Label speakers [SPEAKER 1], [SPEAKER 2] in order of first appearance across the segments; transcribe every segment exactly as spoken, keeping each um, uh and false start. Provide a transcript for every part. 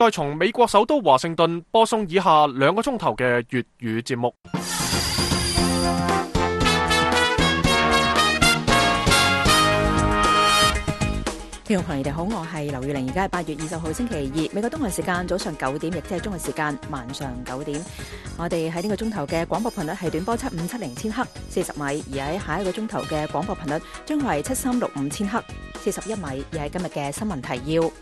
[SPEAKER 1] 再從美國首都華盛頓播送以下兩個鐘頭嘅粵語節目。
[SPEAKER 2] 聽眾朋友，你哋好，我係劉玉玲，而家係八月二十號星期二，美國東岸時間早上九點，亦即係中國時間晚上九點。我哋喺呢個鐘頭嘅廣播頻率係短波七五七零千赫，四十米；而喺下一個鐘頭嘅廣播頻率將係七三六五千赫，四十一米。而係今日嘅新聞提要。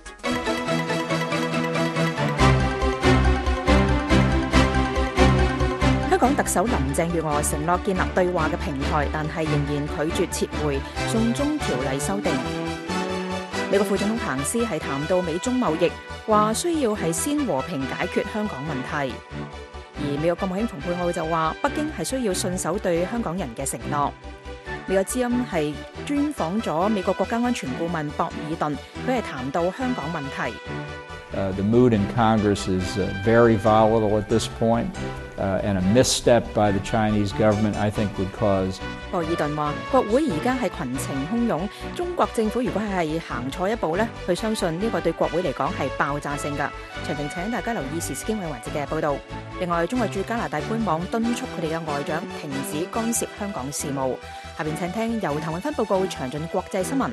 [SPEAKER 2] 香港特首林鄭月娥承諾建立對話嘅平台，但係仍然拒絕撤回送中條例修訂。美國副總統彭斯係談到美中貿易，話需要係先和平解決香港問題。而美國國務卿蓬佩奧就話，北京係需要信守對香港人嘅承諾。美國之音係專訪咗美國國家安全顧問博爾頓，佢係談到香港問題。
[SPEAKER 3] Uh, the mood in Congress is uh, very volatile at this point, uh, and a misstep by the Chinese government, I think, would cause.
[SPEAKER 2] 博爾頓話：國會而家係群情洶湧，中國政府如果係行錯一步呢，佢相信呢個對國會嚟講係爆炸性㗎。詳情請大家留意時事經緯環節嘅報導。另外，中國駐加拿大官網敦促佢哋嘅外長停止干涉香港事務。下邊請聽由譚永芬報告詳盡國際新聞。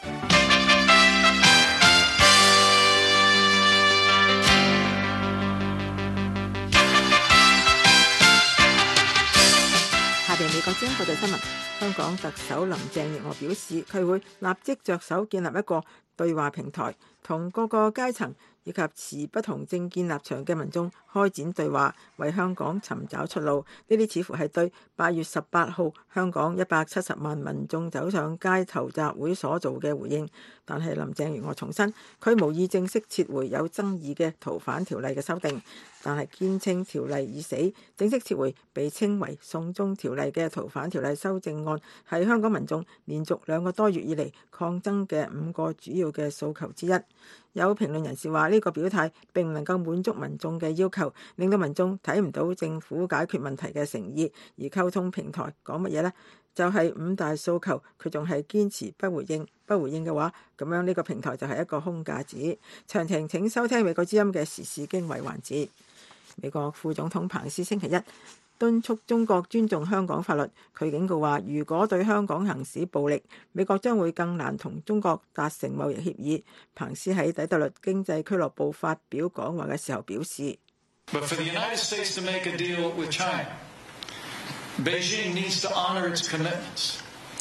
[SPEAKER 4] 美國之音報道新聞，香港特首林鄭月娥表示，佢會立即着手建立一個對話平台，同各個階層以及持不同政見立場嘅民眾開展對話，為香港尋找出路。呢啲似乎係對八月十八號香港一百七十萬民眾走上街頭集會所做嘅回應。但係林鄭月娥重申，佢無意正式撤回有爭議嘅逃犯條例嘅修訂，但係堅稱條例已死。正式撤回被稱為送中條例嘅逃犯條例修正案，係香港民眾連續兩個多月以嚟抗爭嘅五個主要嘅訴求之一。有評論人士話，呢個表態並唔能夠滿足民眾嘅要求，令到民眾睇唔到政府解決問題嘅誠意。而溝通平台講乜嘢呢？就係五大訴求，佢仲係堅持不回應。不回應嘅話，咁樣呢個平台就係一個空架子。詳情請收聽美國之音嘅時事經緯環節。美國副總統彭斯星期一敦促中國尊重香港法律，佢警告話，如果對香港行使暴力，美國將會更難同中國達成貿易協議。彭斯喺底特律經濟俱樂部發表講話嘅時候表示，
[SPEAKER 5] But for the United States to make a deal with China, Beijing needs to honor its commitments.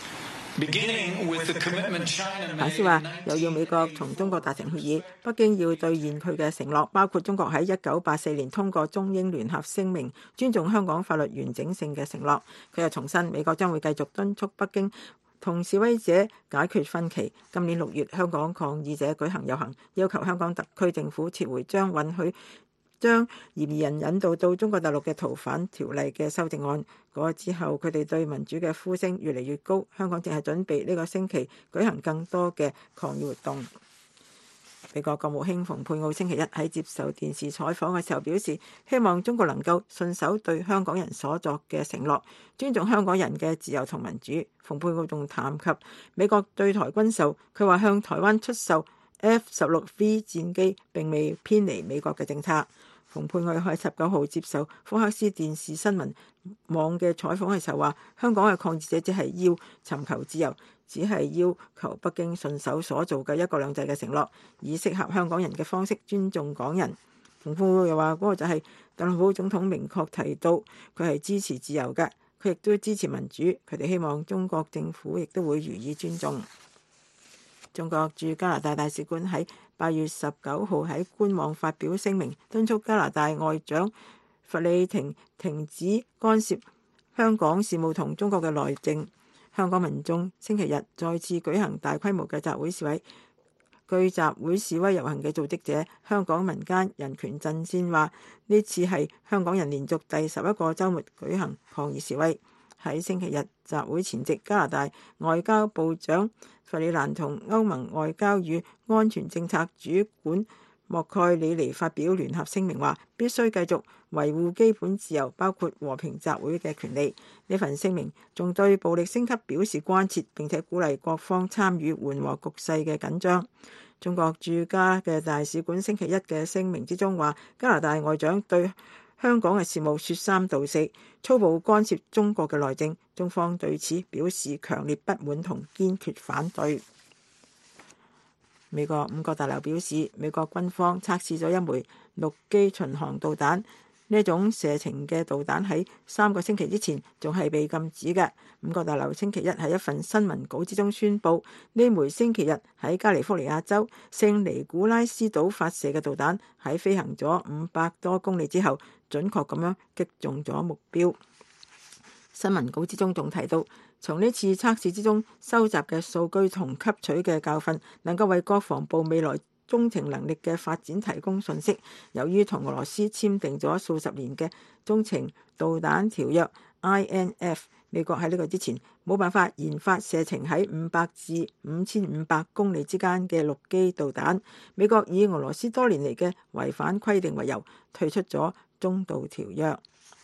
[SPEAKER 4] 彭斯話，又要美國同中國達成協議，北京要兌現佢嘅承諾，包括中國喺一九八四年通過中英聯合聲明，尊重香港法律完整性嘅承諾。佢又重申，美國將會繼續敦促北京同示威者解決分歧。今年六月，香港抗議者舉行遊行，要求香港特區政府撤回將允許將嫌疑人引渡到中國大陸嘅逃犯條例嘅修正案。嗰之後，佢哋對民主嘅呼聲越嚟越高。香港正係準備呢個星期舉行更多嘅抗議活動。美國國務卿蓬佩奧星期一喺接受電視採訪嘅時候表示，希望中國能夠信守對香港人所作嘅承諾，尊重香港人嘅自由同民主。蓬佩奧仲談及美國對台軍售，佢話向台灣出售 F 十六 V 戰機並未偏離美國嘅政策。蓬佩奧喺十九號接受福克斯電視新聞網嘅採訪嘅時候話，香港嘅抗議者只係要尋求自由，只係要求北京信守所做嘅一國兩制嘅承諾，以適合香港人嘅方式尊重港人。蓬佩奧又話，嗰個就係特朗普總統明確提到佢係支持自由嘅，佢亦都支持民主，佢哋希望中國政府亦都會予以尊重。中國駐加拿大大使館喺八月十九號喺官網發表聲明，敦促加拿大外長弗里廷停止干涉香港事務同中國嘅內政。香港民眾星期日再次舉行大規模嘅集會示威。據集會示威遊行嘅組織者香港民間人權陣線話，呢次係香港人連續第十一個週末舉行抗議示威。喺星期日集會前夕，加拿大外交部長弗里蘭同歐盟外交與安全政策主管莫蓋里尼發表聯合聲明，話必須繼續維護基本自由，包括和平集會嘅權利。呢份聲明仲對暴力升級表示關切，並且鼓勵各方參與緩和局勢嘅緊張。 中國駐加嘅大使館星期一嘅聲明之中話，加拿大外長對香港嘅事務說三道四，粗暴干涉中國嘅內政，中方對此表示強烈不滿同堅決反對。美國五角大樓表示，美國軍方測試咗一枚陸基巡航導彈，呢種射程嘅導彈喺三個星期之前仲係被禁止嘅。五角大樓星期一喺一份新聞稿之中宣布，呢枚星期日喺加利福尼亞州聖尼古拉斯島發射嘅導彈喺飛行咗五百多公里之後，準確咁樣擊中咗目標。新聞稿之中仲提到，從呢次測試之中收集嘅數據同吸取嘅教訓，能夠為國防部未來中程能力嘅發展提供信息。由於同俄羅斯簽訂咗數十年嘅中程導彈條約 I N F， 美國喺呢個之前冇辦法研發射程喺五百至五千五百公里之間嘅陸基導彈。美國以俄羅斯多年嚟嘅違反規定為由，退出咗中導條約。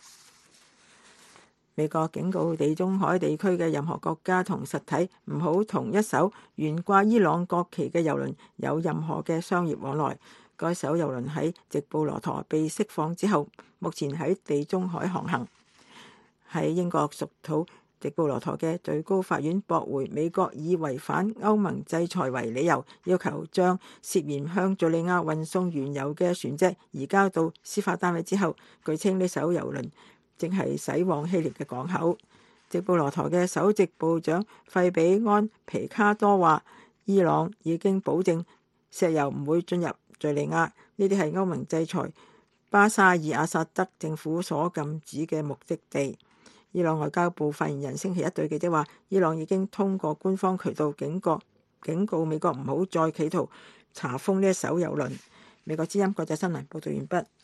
[SPEAKER 4] 美國警告地中海地區嘅任何國家同實體唔好同一艘懸掛伊朗國旗嘅郵輪有任何嘅商業往來。該艘郵輪喺直布羅陀被釋放之後，目前喺地中海航行。喺英國屬土直布羅陀嘅最高法院駁回美國以違反歐盟制裁為理由，要求將涉嫌向敘利亞運送原油嘅船隻移交到司法單位之後，據稱呢艘郵輪正係駛往希臘嘅港口。直布羅陀嘅首席部長費比安皮卡多話，伊朗已經保證石油唔會進入敘利亞，呢啲係歐盟制裁巴沙爾阿薩德政府所禁止嘅目的地。伊朗外交部發言人星期一對記者話，伊朗已經通過官方渠道警告警告美國唔好再企圖查封呢一艘郵輪。美國之音國際新聞報道完畢。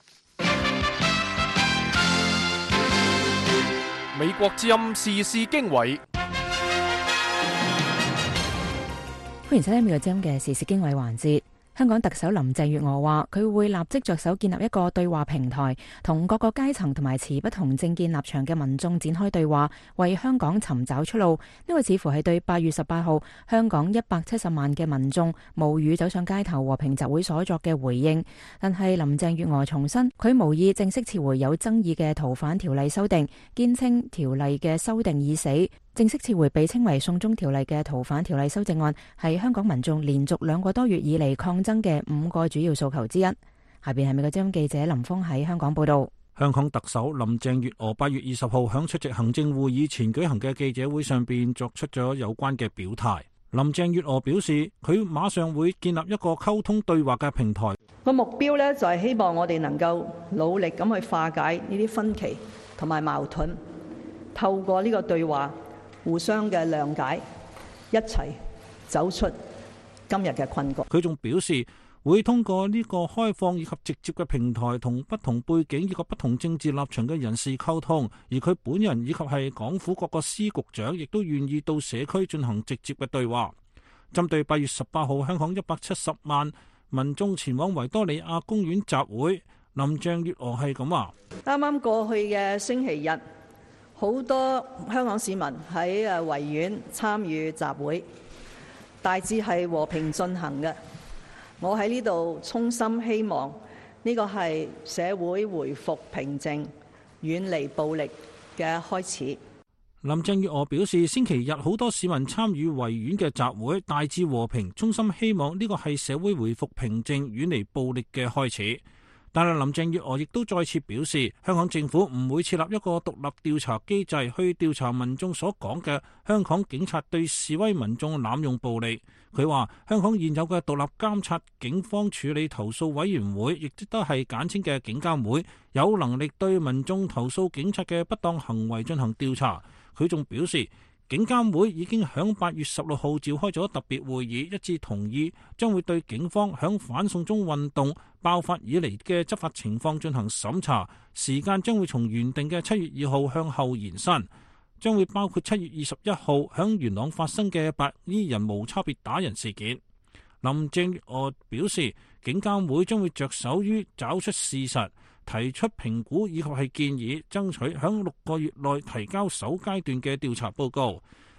[SPEAKER 1] 美國之音時事經緯，
[SPEAKER 2] 歡迎收聽美國之音嘅時事經緯環節。香港特首林鄭月娥話，佢會立即着手建立一個對話平台，同各個階層同埋持不同政見立場嘅民眾展開對話，為香港尋找出路。呢個似乎係對八月十八號香港一百七十萬嘅民眾無語走上街頭和平集會所作嘅回應。但係林鄭月娥重申，佢無意正式撤回有爭議嘅逃犯條例修訂，堅稱條例嘅修訂已死。正式撤回被稱為送中條例嘅逃犯條例修正案，係香港民眾連續兩個多月以嚟抗爭嘅五個主要訴求之一。下邊係美國之音記者林峰喺香港報道。
[SPEAKER 6] 香港特首林鄭月娥八月二十號響出席行政會議前舉行嘅記者會上邊作出咗有關嘅表態。林鄭月娥表示，佢馬上會建立一個溝通對話嘅平台。
[SPEAKER 7] 個目標呢，就係希望我哋能夠努力咁去化解呢啲分歧同埋矛盾，透過呢個對話互相嘅諒解，一齊走出今日嘅困局。
[SPEAKER 6] 佢仲表示會通過呢個開放以及直接嘅平台，同不同背景以及不同政治立場嘅人士溝通。而佢本人以及係港府各個司局長，亦都願意到社區進行直接嘅對話。針對八月十八號香港一百七十萬民眾前往維多利亞公園集會，林鄭月娥係咁話：
[SPEAKER 7] 啱啱過去嘅星期日，好多香港市民喺誒維園參與集會，大致係和平進行嘅。我喺呢度衷心希望呢個係社會回復平靜、遠離暴力嘅開始。
[SPEAKER 6] 林鄭月娥表示，星期日好多市民參與維園嘅集會，大致和平，衷心希望呢個係社會回復平靜、遠離暴力嘅開始。但係林鄭月娥亦都再次表示，香港政府唔會設立一個獨立調查機制去調查民眾所講嘅香港警察對示威民眾濫用暴力。佢話香港現有嘅獨立監察警方處理投訴委員會，亦都係簡稱嘅警監會，有能力對民眾投訴警察嘅不當行為進行調查。佢仲表示，警監會已經響八月十六號召開咗特別會議，一致同意將會對警方響反送中運動爆發以嚟嘅執法情況進行審查，時間將會從原定嘅七月二號向後延伸，將會包括七月二十一號響元朗發生嘅白衣人無差別打人事件。林鄭月娥表示，警監會將會着手於找出事實，提出評估以及係建議，爭取響六個月內提交首階段嘅調查報告。不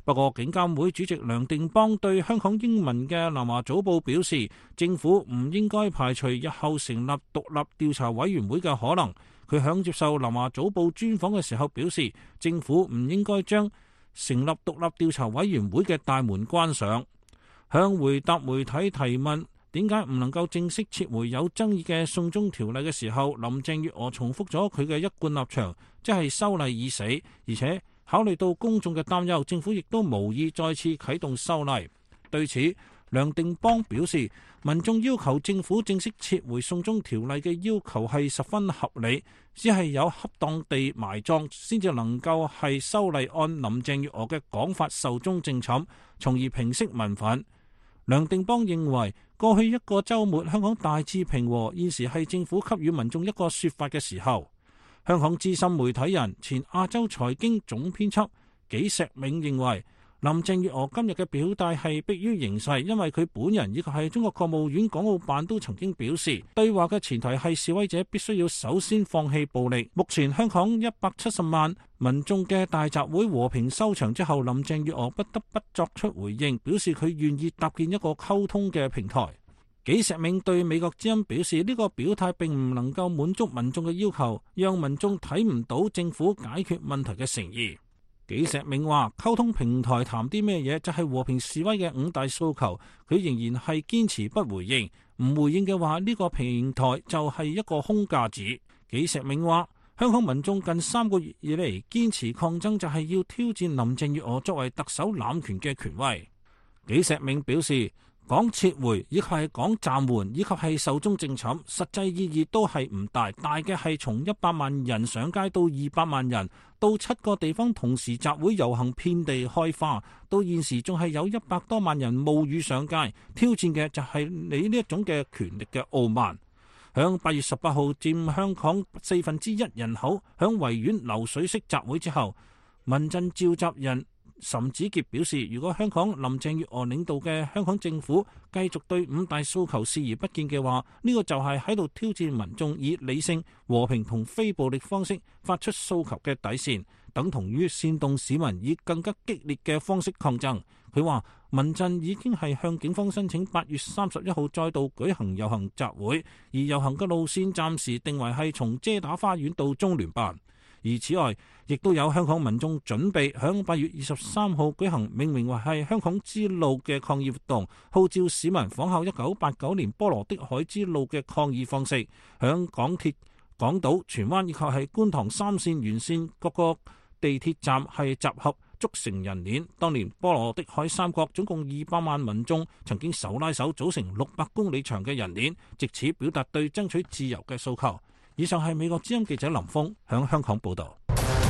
[SPEAKER 6] 不過，警監會主席梁定邦對香港英文嘅南華早報表示，政府唔應該排除日後成立獨立調查委員會嘅可能。佢響接受南華早報專訪嘅時候表示，政府唔應該將成立獨立調查委員會嘅大門關上。向回答媒體提問點解唔能夠正式撤回有爭議嘅送中條例嘅時候，林鄭月娥重複咗佢嘅一貫立場，即係修例已死，而且考慮到公眾嘅擔憂，政府亦都無意再次啟動修例。對此，梁定邦表示，民眾要求政府正式撤回送中條例嘅要求係十分合理，只係有恰當地埋葬先至能夠係修例按林鄭月娥嘅講法壽終正寢，從而平息民憤。梁定邦認為，過去一個週末香港大致平和，現時係政府給予民眾一個說法嘅時候。香港資深媒體人、前亞洲財經總編輯紀石銘認為，林鄭月娥今日嘅表態係迫於形勢，因為佢本人以及係中國國務院港澳辦都曾經表示，對話嘅前提係示威者必須要首先放棄暴力。目前香港一百七十萬民眾嘅大集會和平收場之後，林鄭月娥不得不作出回應，表示佢願意搭建一個溝通嘅平台。紀石銘對美國之音表示，呢個表態並唔能夠滿足民眾嘅要求，讓民眾睇唔到政府解決問題嘅誠意。紀石銘話，溝通平台談啲咩嘢，就係和平示威嘅五大訴求，佢仍然係堅持不回應，唔回應嘅話，呢個平台就係一個空架子。紀石銘話，香港民眾近三個月以嚟堅持抗爭，就係要挑戰林鄭月娥作為特首濫權嘅權威。紀石銘表示，講撤回，以及係講暫緩，以及係壽終正寢，實際意義都係唔大。大嘅係從一百萬人上街到二百萬人，到七個地方同時集會遊行，遍地開花，到現時仲係有一百多萬人冒雨上街，挑戰嘅就係你呢一種嘅權力嘅傲慢。響八月十八號佔香港四分之一人口響維園流水式集會之後，民陣召集人岑子傑表示，如果香港林鄭月娥領導嘅香港政府繼續對五大訴求視而不見嘅話，呢個就係喺度挑戰民眾以理性、和平同非暴力方式發出訴求嘅底線，等同於煽動市民以更加激烈嘅方式抗爭。佢話民陣已經係向警方申請八月三十一號再度舉行遊行集會，而遊行嘅路線暫時定為係從遮打花園到中聯辦。而此外，亦都有香港民眾準備響八月二十三號舉行命名為係香港之路嘅抗議活動，號召市民仿效一九八九年波羅的海之路嘅抗議方式，響港鐵、港島、荃灣以及係觀塘三線沿線各個地鐵站係集合築成人鏈。當年波羅的海三角總共二百萬民眾曾經手拉手組成六百公里長嘅人鏈，藉此表達對爭取自由嘅訴求。以上係美國之音記者林峰響香港報道。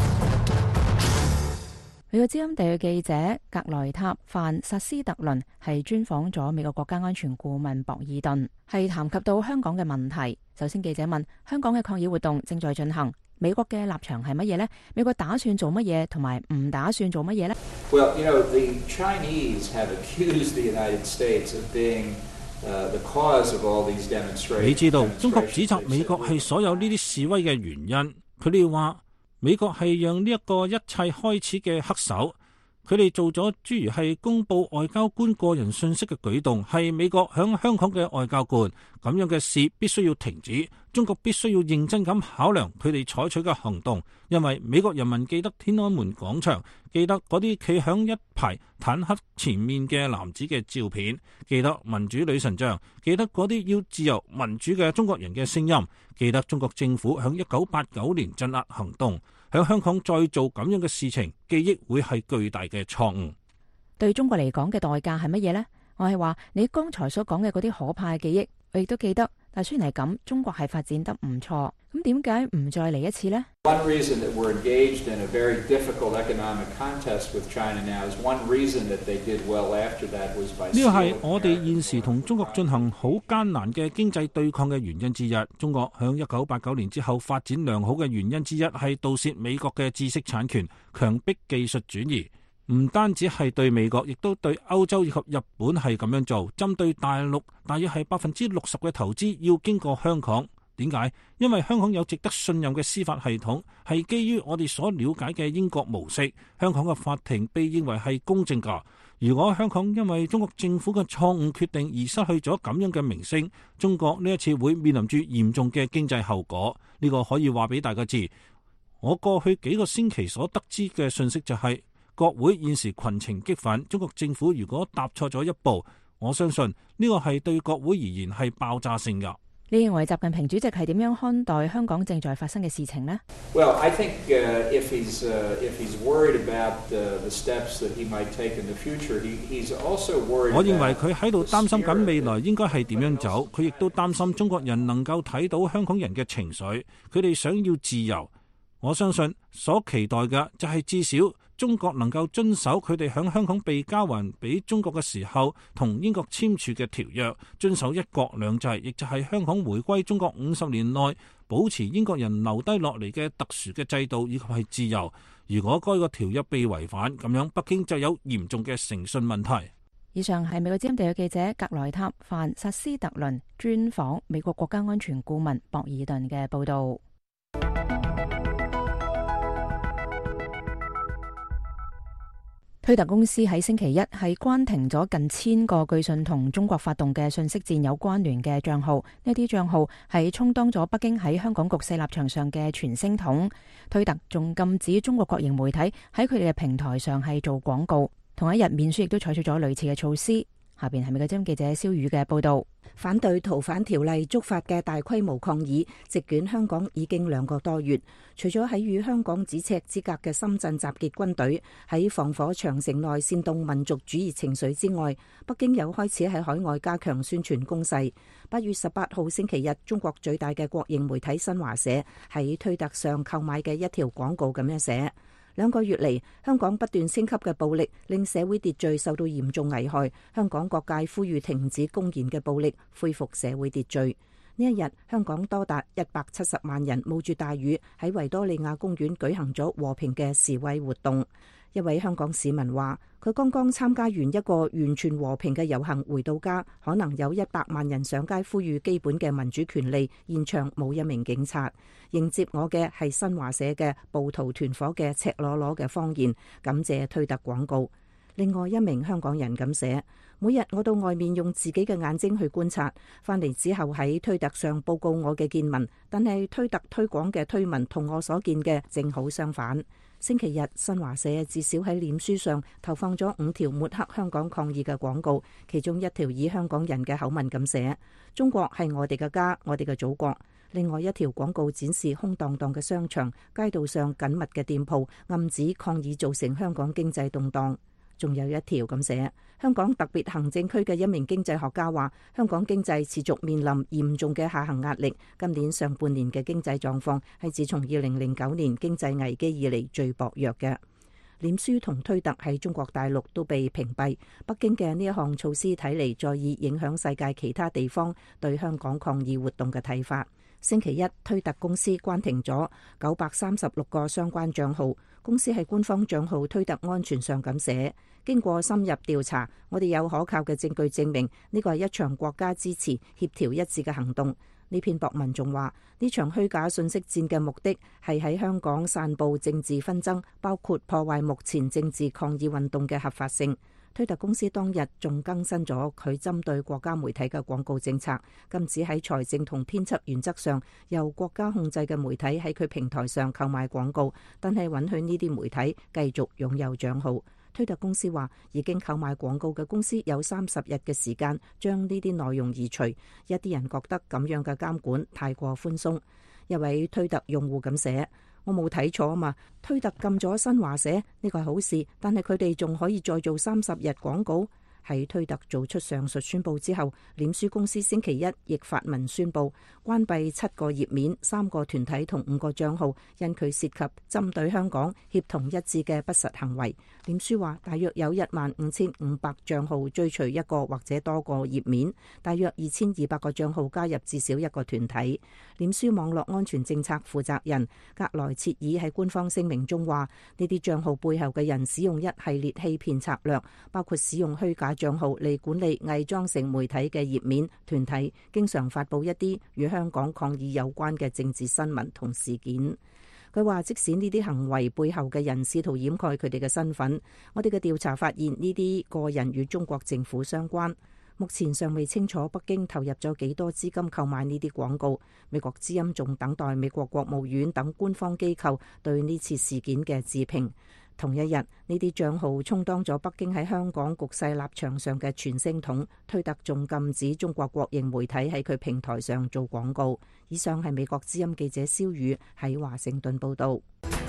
[SPEAKER 2] 美國之音地記記者格萊塔范薩斯特倫係專訪咗美國國家安全顧問博爾頓，係談及到香港嘅問題。首先記者問，香港嘅抗議活動正在進行，美國嘅立場係乜嘢呢？美國打算做乜嘢，同埋唔打算做乜嘢呢？
[SPEAKER 3] Well, you know, the Chinese have accused the United States of being Uh, the cause of all these demonstrations.
[SPEAKER 6] 你知道中國指責美國係所有呢啲示威嘅原因，佢哋話美國係讓呢一個一切開始嘅黑手，佢哋做咗諸如係公佈外交官個人信息嘅舉動，係美國響香港嘅外交官，咁樣嘅事必須要停止。中國必須要認真咁考量佢哋採取嘅行動，因為美國人民記得天安門廣場，記得嗰啲企響一排坦克前面嘅男子嘅照片，記得民主女神像，記得嗰啲要自由民主嘅中國人嘅聲音，記得中國政府響一九八九年鎮壓行動，響香港再做咁樣嘅事情，記憶會係巨大嘅錯誤。
[SPEAKER 2] 對中國嚟講嘅代價係乜嘢呢？我係話你剛才所講嘅嗰啲可怕嘅記憶，我亦都記得。但雖然係咁，中國係發展得唔錯，咁點解唔再嚟一次呢？
[SPEAKER 3] One reason that we're engaged in a very difficult economic contest with China now is one reason that they did well after that was by
[SPEAKER 6] 呢個係我哋現時同中國進行好艱難嘅經濟對抗嘅原因之一。中國響一九八九年之後發展良好嘅原因之一係盜竊美國嘅知識產權，強迫技術轉移。唔單止係對美國，亦都對歐洲以及日本係咁樣做。針對大陸，大約係百分之六十嘅投資要經過香港。 點解？因為香港有值得信任嘅司法系統，係基於我哋所了解嘅英國模式。香港嘅法庭被認為係公正㗎。如果香港因為中國政府嘅錯誤決定而失去咗咁樣嘅名聲，中國呢一次會面臨住嚴重嘅經濟後果。呢、這個可以話俾大家知。我過去幾個星期所得知嘅信息就係、是，國會現時群情激憤，中國政府如果踏錯咗一步，我相信呢個係對國會而言係爆炸性㗎。
[SPEAKER 2] 你認為習近平主席係點樣看待香港正在發生嘅事情呢？
[SPEAKER 3] Well, I think uh, if he's uh, if he's worried about uh, the steps that he might take in the future, he he's also worried.
[SPEAKER 6] 我認為佢喺度擔心緊未來應該係點樣走，佢亦都擔心中國人能夠睇到香港人嘅情緒，佢哋想要自由。我相信所期待嘅就係至少中國能夠遵守佢哋響香港被交還俾中國嘅時候同英國簽署嘅條約，遵守一國兩制，亦就係香港回歸中國五十年內保持英國人留低落嚟嘅特殊嘅制度以及係自由。如果該個條約被違反，咁樣北京就有嚴重嘅誠信問題。
[SPEAKER 2] 以上係美國之音地嘅記者格萊塔范薩斯特倫專訪美國國家安全顧問博爾頓嘅報導。推特公司喺星期一係關停咗近千個據信同中國發動嘅信息戰有關聯嘅賬號，呢啲賬號係充當咗北京喺香港局勢立場上嘅傳聲筒。推特仲禁止中國國營媒體喺佢哋嘅平台上係做廣告。同一日，面書亦都採取咗類似嘅措施。下邊係美國之音記者蕭宇嘅報道。
[SPEAKER 8] 反對逃犯條例觸發嘅大規模抗議席捲香港已經兩個多月。除咗喺與香港咫尺之隔嘅深圳集結軍隊，喺防火長城內煽動民族主義情緒之外，北京又開始喺海外加強宣傳攻勢。八月十八號星期日，中國最大嘅國營媒體新華社喺推特上購買嘅一條廣告咁樣寫：兩個月嚟，香港不斷升級嘅暴力令社會秩序受到嚴重危害。香港各界呼籲停止公然嘅暴力，恢復社會秩序。呢一日，香港多達一百七十萬人冒住大雨喺維多利亞公園舉行咗和平嘅示威活動。一位香港市民話：佢剛剛參加完一個完全和平嘅遊行，回到家可能有一百萬人上街呼籲基本嘅民主權利，現場冇一名警察。迎接我嘅係新華社嘅暴徒團伙嘅赤裸裸嘅謊言。感謝推特廣告。另外一名香港人咁寫：每日我到外面用自己嘅眼睛去觀察，翻嚟之後喺推特上報告我嘅見聞，但係推特推廣嘅推文同我所見嘅正好相反。星期日，新華社至少喺臉書上投放咗五條抹黑香港抗議嘅廣告，其中一條以香港人嘅口吻咁寫：中國係我哋嘅家，我哋嘅祖國。另外一條廣告展示空蕩蕩嘅商場、街道上緊密嘅店鋪，暗指抗議造成香港經濟動盪。仲有一條咁寫：香港特別行政區嘅一名經濟學家話，香港經濟持續面臨嚴重嘅下行壓力。今年上半年嘅經濟狀況係自從二零零九年經濟危機以嚟最薄弱嘅。臉書同推特喺中國大陸都被屏蔽。北京嘅呢一項措施睇嚟再以影響世界其他地方對香港抗議活動嘅睇法。星期一，推特公司關停咗九百三十六個相關賬號。公司喺官方賬號推特安全上咁寫：經過深入調查，我哋有可靠嘅證據證明呢個係一場國家支持、協調一致嘅行動。呢篇博文仲話，呢場虛假信息戰嘅目的係喺香港散佈政治紛爭，包括破壞目前政治抗議運動嘅合法性。推特公司當日仲更新咗佢針對國家媒體嘅廣告政策，禁止喺財政同編輯原則上由國家控制嘅媒體喺佢平台上購買廣告，但係允許呢啲媒體繼續擁有賬號。推特公司話，已經購買廣告嘅公司有三十日嘅時間將呢啲內容移除。一啲人覺得咁樣嘅監管太過寬鬆。一位推特用戶咁寫：我冇睇錯啊嘛，推特禁咗新華社，呢個係好事，但係佢哋仲可以再做三十日廣告。喺推特做出上述宣佈之後，臉書公司星期一亦發文宣佈關閉七個頁面、三個團體同五個賬號，因佢涉及針對香港協同一致嘅不實行為。臉書話，大約有一萬五千五百賬號追隨一個或者多個頁面，大約二千二百個賬號加入至少一個團體。臉書網絡安全政策負責人格萊切爾喺官方聲明中話，呢啲賬號背後嘅人使用一系列欺騙策略，包括使用虛假賬號嚟管理偽裝成媒體嘅頁面，團體經常發布一啲與香港抗議有關嘅政治新聞同事件。佢話即使呢啲行為背後嘅人試圖掩蓋佢哋嘅身份，我哋嘅調查發現呢啲個人與中國政府相關。目前尚未清楚北京投入咗幾多資金購買呢啲廣告。美國之音仲等待美國國務院等官方機構對呢次事件嘅置評。同一日，呢啲帳號充當咗北京喺香港局勢立場上嘅傳聲筒。推特仲禁止中國國營媒體喺佢平台上做廣告。以上係美國之音記者蕭宇喺華盛頓報導。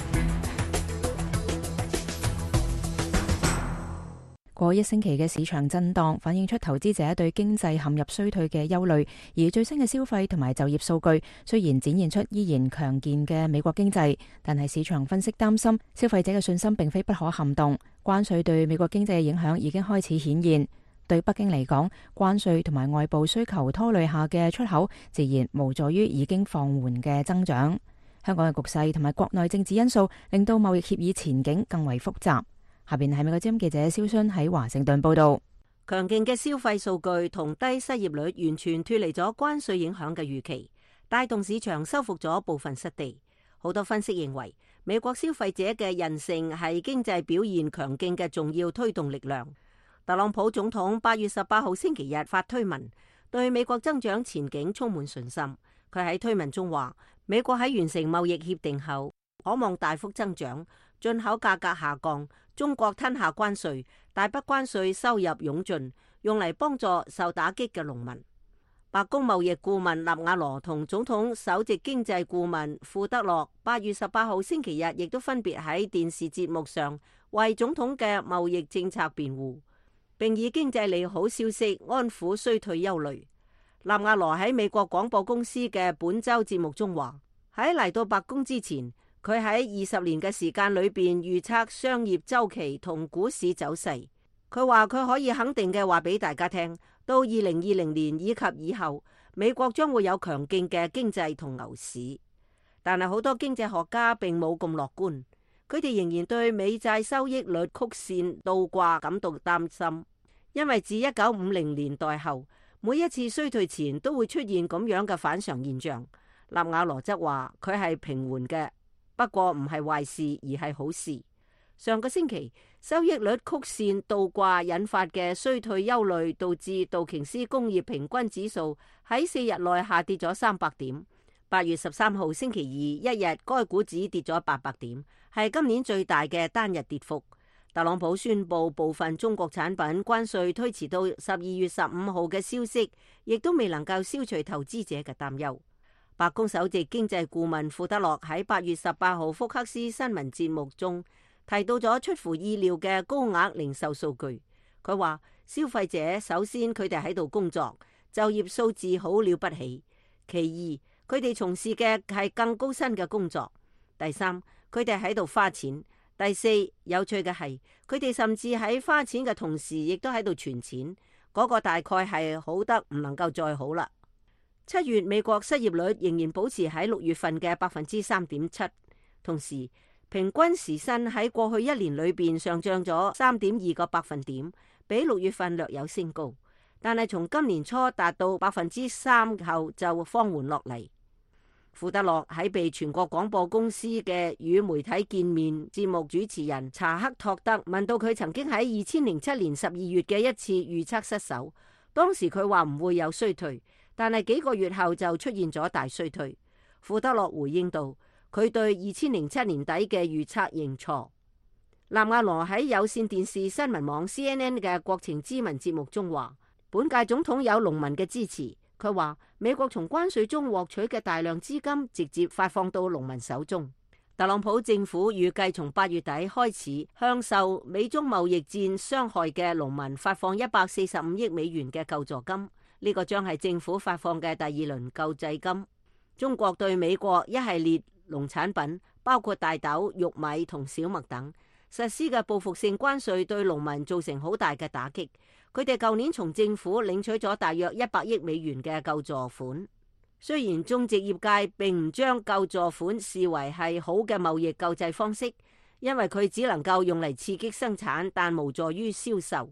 [SPEAKER 2] 過一星期嘅市場震盪，反映出投資者對經濟陷入衰退嘅憂慮。而最新嘅消費同埋就業數據雖然展現出依然強健嘅美國經濟，但係市場分析擔心消費者嘅信心並非不可撼動。關稅對美國經濟嘅影響已經開始顯現。對北京嚟講，關稅同埋外部需求拖累下嘅出口，自然無助於已經放緩嘅增長。香港嘅局勢同埋國內政治因素，令到貿易協議前景更為複雜。下邊係美國之音記者蕭순喺華盛頓報道。
[SPEAKER 9] 強勁嘅消費數據同低失業率完全脫離咗關稅影響嘅預期，帶動市場收復咗部分失地。好多分析認為，美國消費者嘅韌性係經濟表現強勁嘅重要推動力量。特朗普總統八月十八號星期日發推文，對美國增長前景充滿信心。佢喺推文中話，美國喺完成貿易協定後，可望大幅增長，進口價格下降，中國吞下關稅，大筆關稅收入湧進，用嚟幫助受打擊嘅農民。白宮貿易顧問納瓦羅同總統首席經濟顧問庫德洛八月十八號星期日亦都分別喺電視節目上為總統嘅貿易政策辯護，並以經濟利好消息安撫衰退憂慮。納瓦羅喺美國廣播公司嘅本周節目中話，喺嚟到白宮之前，佢喺二十年嘅時間裏邊預測商業周期同股市走勢。佢話佢可以肯定嘅話俾大家聽，到二零二零年以及以後，美國將會有強勁嘅經濟同牛市。但係好多經濟學家並冇咁樂觀，佢哋仍然對美債收益率曲線倒掛感到擔心，因為自一九五零年代後，每一次衰退前都會出現咁樣嘅反常現象。納瓦羅則話佢係平緩嘅。不過唔係壞事，而係好事。上個星期收益率曲線倒掛引發嘅衰退憂慮，導致道瓊斯工業平均指數喺四日內下跌咗三百點。八月十三號星期二一日，該股指跌咗八百點，係今年最大嘅單日跌幅。特朗普宣布部分中國產品關稅推遲到十二月十五號嘅消息，亦都未能夠消除投資者嘅擔憂。白宮首席經濟顧問庫德洛喺八月十八號福克斯新聞節目中提到咗出乎意料嘅高額零售數據。佢話消費者首先佢哋喺度工作，就業數字好了不起；其二，佢哋從事嘅係更高薪嘅工作；第三，佢哋喺度花錢；第四，有趣嘅係佢哋甚至喺花錢嘅同時，亦都喺度存錢。嗰個大概係好得唔能夠再好啦。七月美國失業率仍然保持喺六月份嘅百分之三點七，同時平均時薪喺過去一年裏邊上漲咗三點二個百分點，比六月份略有升高，但係從今年初達到百分之三後就放緩落嚟。庫德洛喺被全國廣播公司嘅與媒體見面節目主持人查克托德問到佢曾經喺二千零七年十二月嘅一次預測失手，當時佢話唔會有衰退。但係幾個月後就出現咗大衰退。庫德洛回應到，佢對二千零七年底嘅預測認錯。納瓦羅喺有線電視新聞網 C N N 嘅國情咨文節目中話，本屆總統有農民嘅支持。佢話美國從關稅中獲取嘅大量資金直接發放到農民手中。特朗普政府預計從八月底開始向受美中貿易戰傷害嘅農民發放一百四十五億美元嘅救助金。呢個將係政府發放嘅第二輪救濟金。中國對美國一系列農產品，包括大豆、玉米同小麥等，實施嘅報復性關稅，對農民造成好大嘅打擊。佢哋舊年從政府領取咗大約一百億美元嘅救助款。雖然種植業界並唔將救助款視為係好嘅貿易救濟方式，因為佢只能夠用嚟刺激生產，但無助於銷售。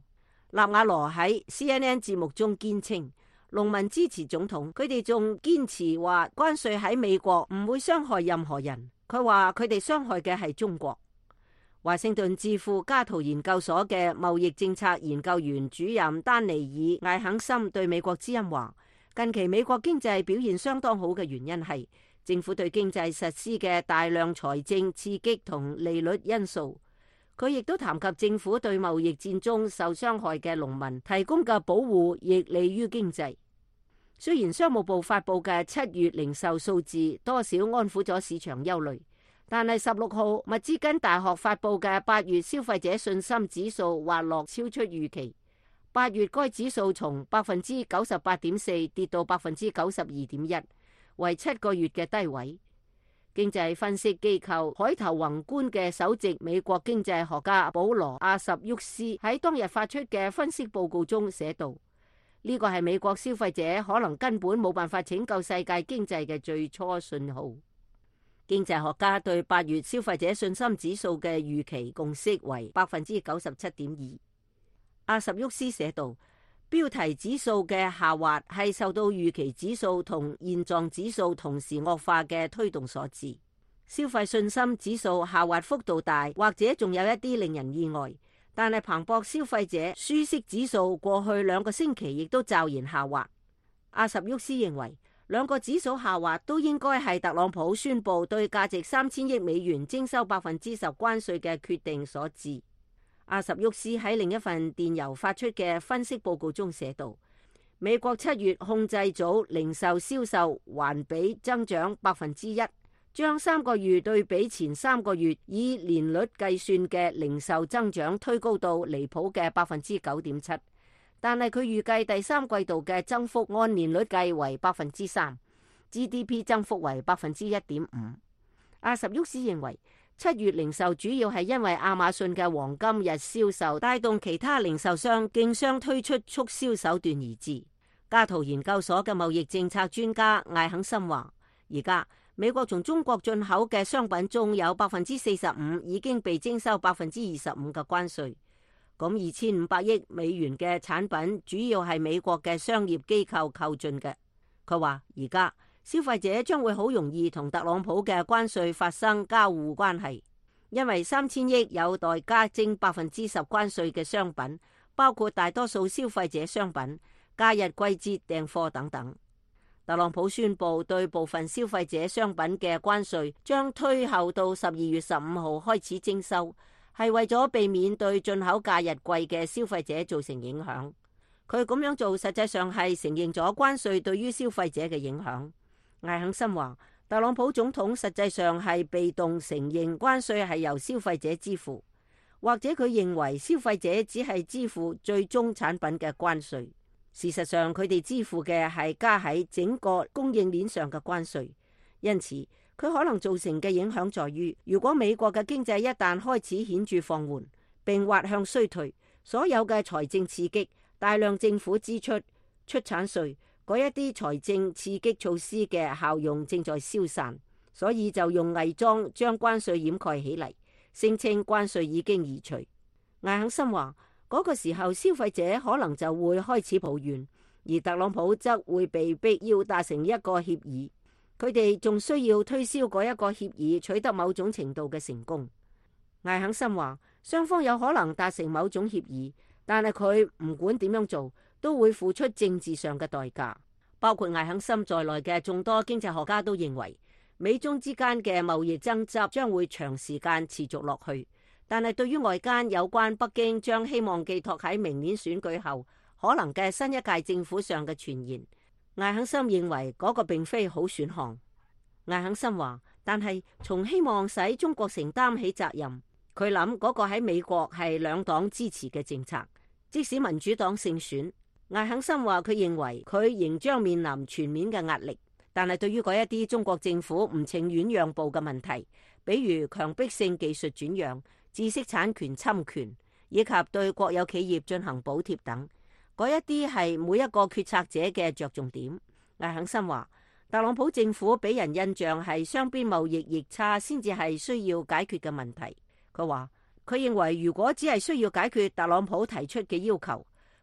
[SPEAKER 9] 納瓦羅喺 C N N 節目中堅稱，農民支持總統，佢哋仲堅持話關稅喺美國唔會傷害任何人。佢話佢哋傷害嘅係中國。華盛頓智庫加圖研究所嘅貿易政策研究員主任丹尼爾艾肯森對美國之音話，近期美國經濟表現相當好嘅原因係政府對經濟實施嘅大量財政刺激同利率因素。佢亦都談及政府對貿易戰中受傷害嘅農民提供嘅保護亦利於經濟。雖然商務部發佈嘅七月零售數字多少安撫咗市場憂慮，但係十六號密芝根大學發佈嘅八月消費者信心指數滑落超出預期。八月該指數從百分之九十八點四跌到百分之九十二點一，為七個月嘅低位。經濟分析機構海頭宏觀嘅首席美國經濟學家保羅阿什沃斯喺當日發出嘅分析報告中寫道：呢個係美國消費者可能根本冇辦法拯救世界經濟嘅最初信號。經濟學家對八月消費者信心指數嘅預期共識為百分之九十七點二。阿什沃斯寫道，標題指數嘅下滑係受到預期指數同現狀指數同時惡化嘅推動所致。消費信心指數下滑幅度大，或者仲有一啲令人意外。但係彭博消費者舒適指數過去兩個星期亦都驟然下滑。阿什沃斯認為，兩個指數下滑都應該係特朗普宣布對價值三千億美元徵收百分之十關稅嘅決定所致。阿什沃斯喺另一份電郵發出嘅分析報告中寫道，美國七月控制組零售銷售環比增長百分之一，將三個月對比前三個月以年率計算嘅零售增長推高到離譜嘅百分之九點七。但係佢預計第三季度嘅增幅按年率計為百分之三 ，G D P 增幅為百分之一點五。阿什沃斯認為，七月零售主要係因為亞馬遜嘅黃金日銷售帶動其他零售商競相推出促銷手段而至。加圖研究所嘅貿易政策專家艾肯森話，而家美國從中國進口嘅商品中有百分之四十五已經被徵收百分之二十五嘅關稅。咁二千五百億美元嘅產品主要係美國嘅商業機構購進嘅。佢話而家消費者將會好容易同特朗普嘅關稅發生交互關係，因為三千億有待加徵百分之十關稅嘅商品，包括大多數消費者商品、假日季節訂貨等等。特朗普宣布對部分消費者商品嘅關稅將推後到十二月十五號開始徵收，係為咗避免對進口假日季嘅消費者造成影響。佢咁樣做實際上係承認咗關稅對於消費者嘅影響。艾肯森話，特朗普總統實際上係被動承認關稅係由消費者支付，或者佢認為消費者只係支付最終產品嘅關稅。事實上，佢哋支付嘅係加喺整個供應鏈上嘅關稅。因此，佢可能造成嘅影響在於，如果美國嘅經濟一旦開始顯著放緩並滑向衰退，所有嘅財政刺激、大量政府支出、出產稅嗰一啲財政刺激措施嘅效用正在消散，所以就用偽裝將關稅掩蓋起嚟，聲稱關稅已經移除。艾肯森話，嗰個時候消費者可能就會開始抱怨，而特朗普則會被逼要達成一個協議。佢哋仲需要推銷嗰一個協議，取得某種程度嘅成功。艾肯森話，雙方有可能達成某種協議，但係佢唔管點樣做，都會付出政治上嘅代價。包括艾肯森在內嘅眾多經濟學家都認為，美中之間嘅貿易爭執將會長時間持續落去。但係對於外間有關北京將希望寄託喺明年選舉後可能嘅新一屆政府上嘅傳言，艾肯森認為嗰個並非好選項。艾肯森話，但係從希望使中國承擔起責任，佢諗嗰個喺美國係兩黨支持嘅政策，即使民主黨勝選。艾肯森話佢認為佢仍將面臨全面嘅壓力，但係對於嗰一啲中國政府唔情願讓步嘅問題，比如強迫性技術轉讓、知識產權侵權以及對國有企業進行補貼等，嗰一啲係每一個決策者嘅着重點。艾肯森話，特朗普政府俾人印象係雙邊貿易逆差先至係需要解決嘅問題。佢話佢認為如果只係需要解決特朗普提出嘅要求，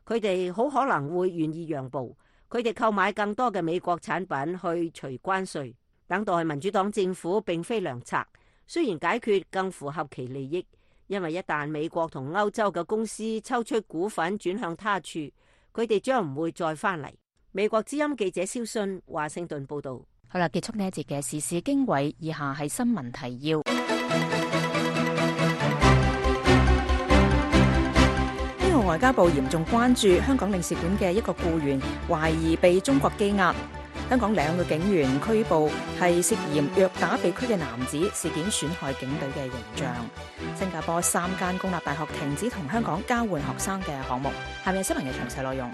[SPEAKER 9] 佢哋好可能會願意讓步，佢哋購買更多嘅美國產品去除關稅。等待民主黨政府並非良策，雖然解決更符合其利益，因為一旦美國同歐洲嘅公司抽出股份轉向他處，佢哋將唔會再返嚟。美國之音記者蕭信華盛頓報道。
[SPEAKER 2] 好啦，結束呢一節嘅時事經緯，以下係新聞提要。外交部嚴重關注香港領事館嘅一個僱員懷疑被中國羈押，香港兩個警員拘捕，係涉嫌虐打被拘嘅男子，事件損害警隊嘅形象。新加坡三間公立大學停止同香港交換學生嘅項目。下面係新聞嘅詳細內容。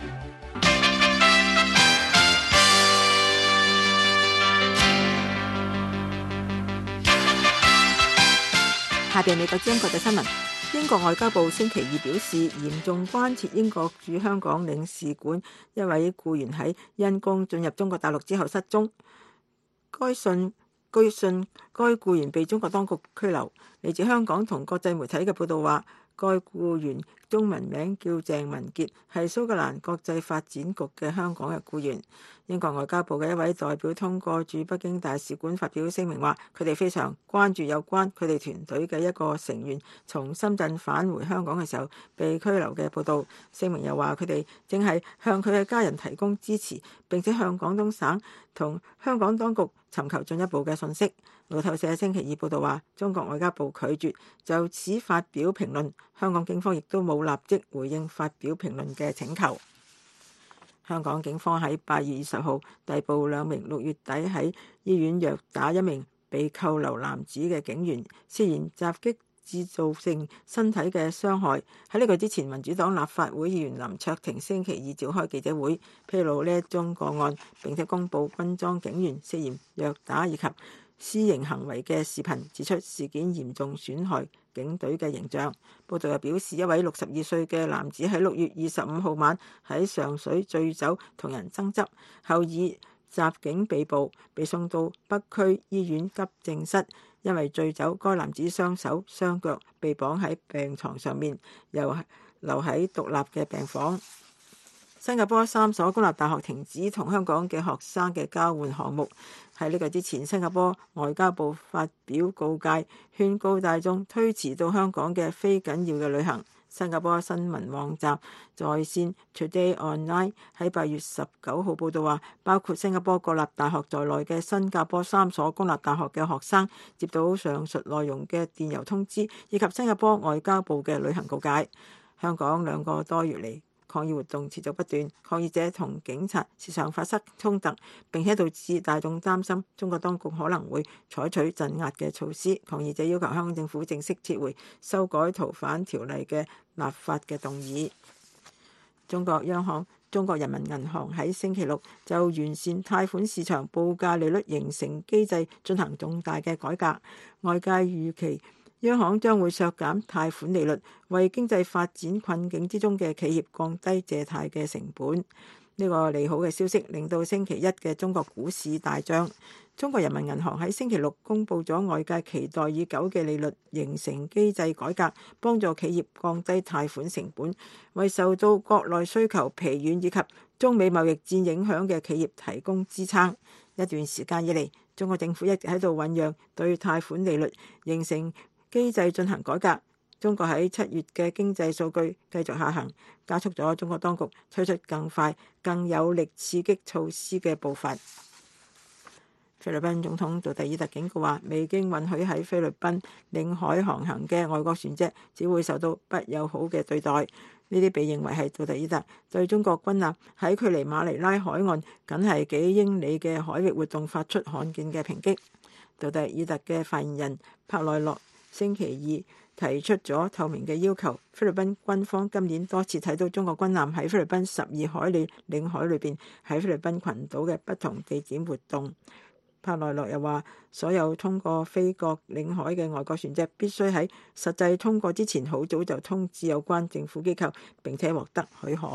[SPEAKER 4] 下邊美國中國嘅新聞。英國外交部星期二表示，嚴重關切英國駐香港領事館一位僱員喺因公進入中國大陸之後失蹤。該信據信該僱員被中國當局拘留。嚟自香港同國際媒體嘅報道話，該僱員中文名叫鄭文傑，係蘇格蘭國際發展局嘅香港嘅僱員。英國外交部嘅一位代表通過駐北京大使館發表聲明話，佢哋非常關注有關佢哋團隊嘅一個成員從深圳返回香港嘅時候被拘留嘅報導。聲明又話，佢哋正係向佢嘅家人提供支持，並且向廣東省同香港當局尋求進一步嘅信息。路透社星期二報導話，中國外交部拒絕就此發表評論，香港警方亦都冇立即回應發表評論嘅請求。香港警方喺八月二十號逮捕兩名六月底喺醫院虐打一名被扣留男子嘅警員，涉嫌襲擊致造成身體嘅傷害。喺呢個之前，民主黨立法會議員林卓廷星期二召開記者會，披露呢一宗個案，並且公佈軍裝警員涉嫌虐打以及私刑行為嘅視頻，指出事件嚴重損害警隊嘅形象。報道又表示，一位六十二歲嘅男子喺六月二十五號晚喺上水醉酒同人爭執，後以襲警被捕，被送到北區醫院急症室。因為醉酒，該男子雙手雙腳被綁喺病床上面，又留喺獨立嘅病房。新加坡三所公立大學停止同香港嘅學生嘅交換項目。喺呢個之前，新加坡外交部發表告誡，勸告大眾推遲到香港嘅非緊要嘅旅行。新加坡新聞網站在線 Today Online 喺八月十九號報導話，包括新加坡國立大學在內嘅新加坡三所公立大學嘅學生接到上述內容嘅電郵通知，以及新加坡外交部嘅旅行告誡。香港兩個多月嚟，抗議活動持續不斷，抗議者同警察時常發生衝突，並且導致大眾擔心中國當局可能會採取鎮壓嘅措施。抗議者要求香港政府正式撤回修改逃犯條例嘅立法嘅動議。中國央行中國人民銀行喺星期六就完善貸款市場報價利率形成機制進行重大嘅改革，外界預期央行將會削減貸款利率，為經濟發展困境之中嘅企業降低借貸嘅成本。呢個利好嘅消息令到星期一嘅中國股市大漲。中國人民銀行喺星期六公布咗外界期待已久嘅利率形成機制改革，幫助企業降低貸款成本，為受到國內需求疲軟以及中美貿易戰影響嘅企業提供支撐。一段時間以嚟，中國政府一直喺度醖釀對貸款利率形成機制進行改革。中國喺七月嘅經濟數據繼續下行，加速咗中國當局推出更快、更有力刺激措施嘅步伐。菲律賓總統杜特爾特警告話，未經允許喺菲律賓領海航行嘅外國船隻只會受到不友好嘅對待。呢啲被認為係杜特爾特對中國軍艦喺距離馬尼拉海岸僅係幾英里嘅海域活動發出罕見嘅抨擊。杜特爾特嘅發言人帕內洛星期二提出咗透明嘅要求。菲律賓軍方今年多次睇到中國軍艦喺菲律賓十二海里領海裏邊喺菲律賓群島嘅不同地點活動。帕內洛又話，所有通過菲國領海嘅外國船隻必須喺實際通過之前好早就通知有關政府機構，並且獲得許可。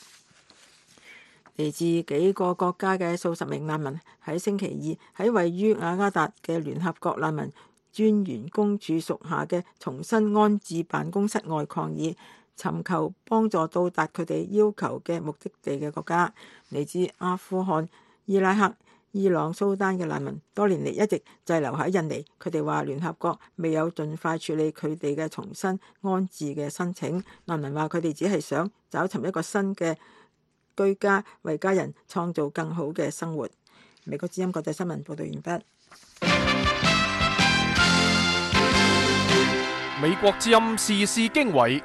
[SPEAKER 4] 嚟自幾個國家嘅數十名難民喺星期二喺位於雅加達嘅聯合國難民專員公署屬下嘅重新安置辦公室外抗議， 尋求幫助到達佢哋要求嘅目的地嘅國家。嚟自阿富汗、伊拉克、伊朗、蘇丹嘅難民多年嚟一直滯留喺印尼。佢哋話聯合國未有盡快處理佢哋嘅重新安置嘅申請。難民話佢哋只係想找尋一個新嘅居家，為家人創造更好嘅生活。美國之音國際新聞報道完畢。
[SPEAKER 1] 美國之音時事經緯，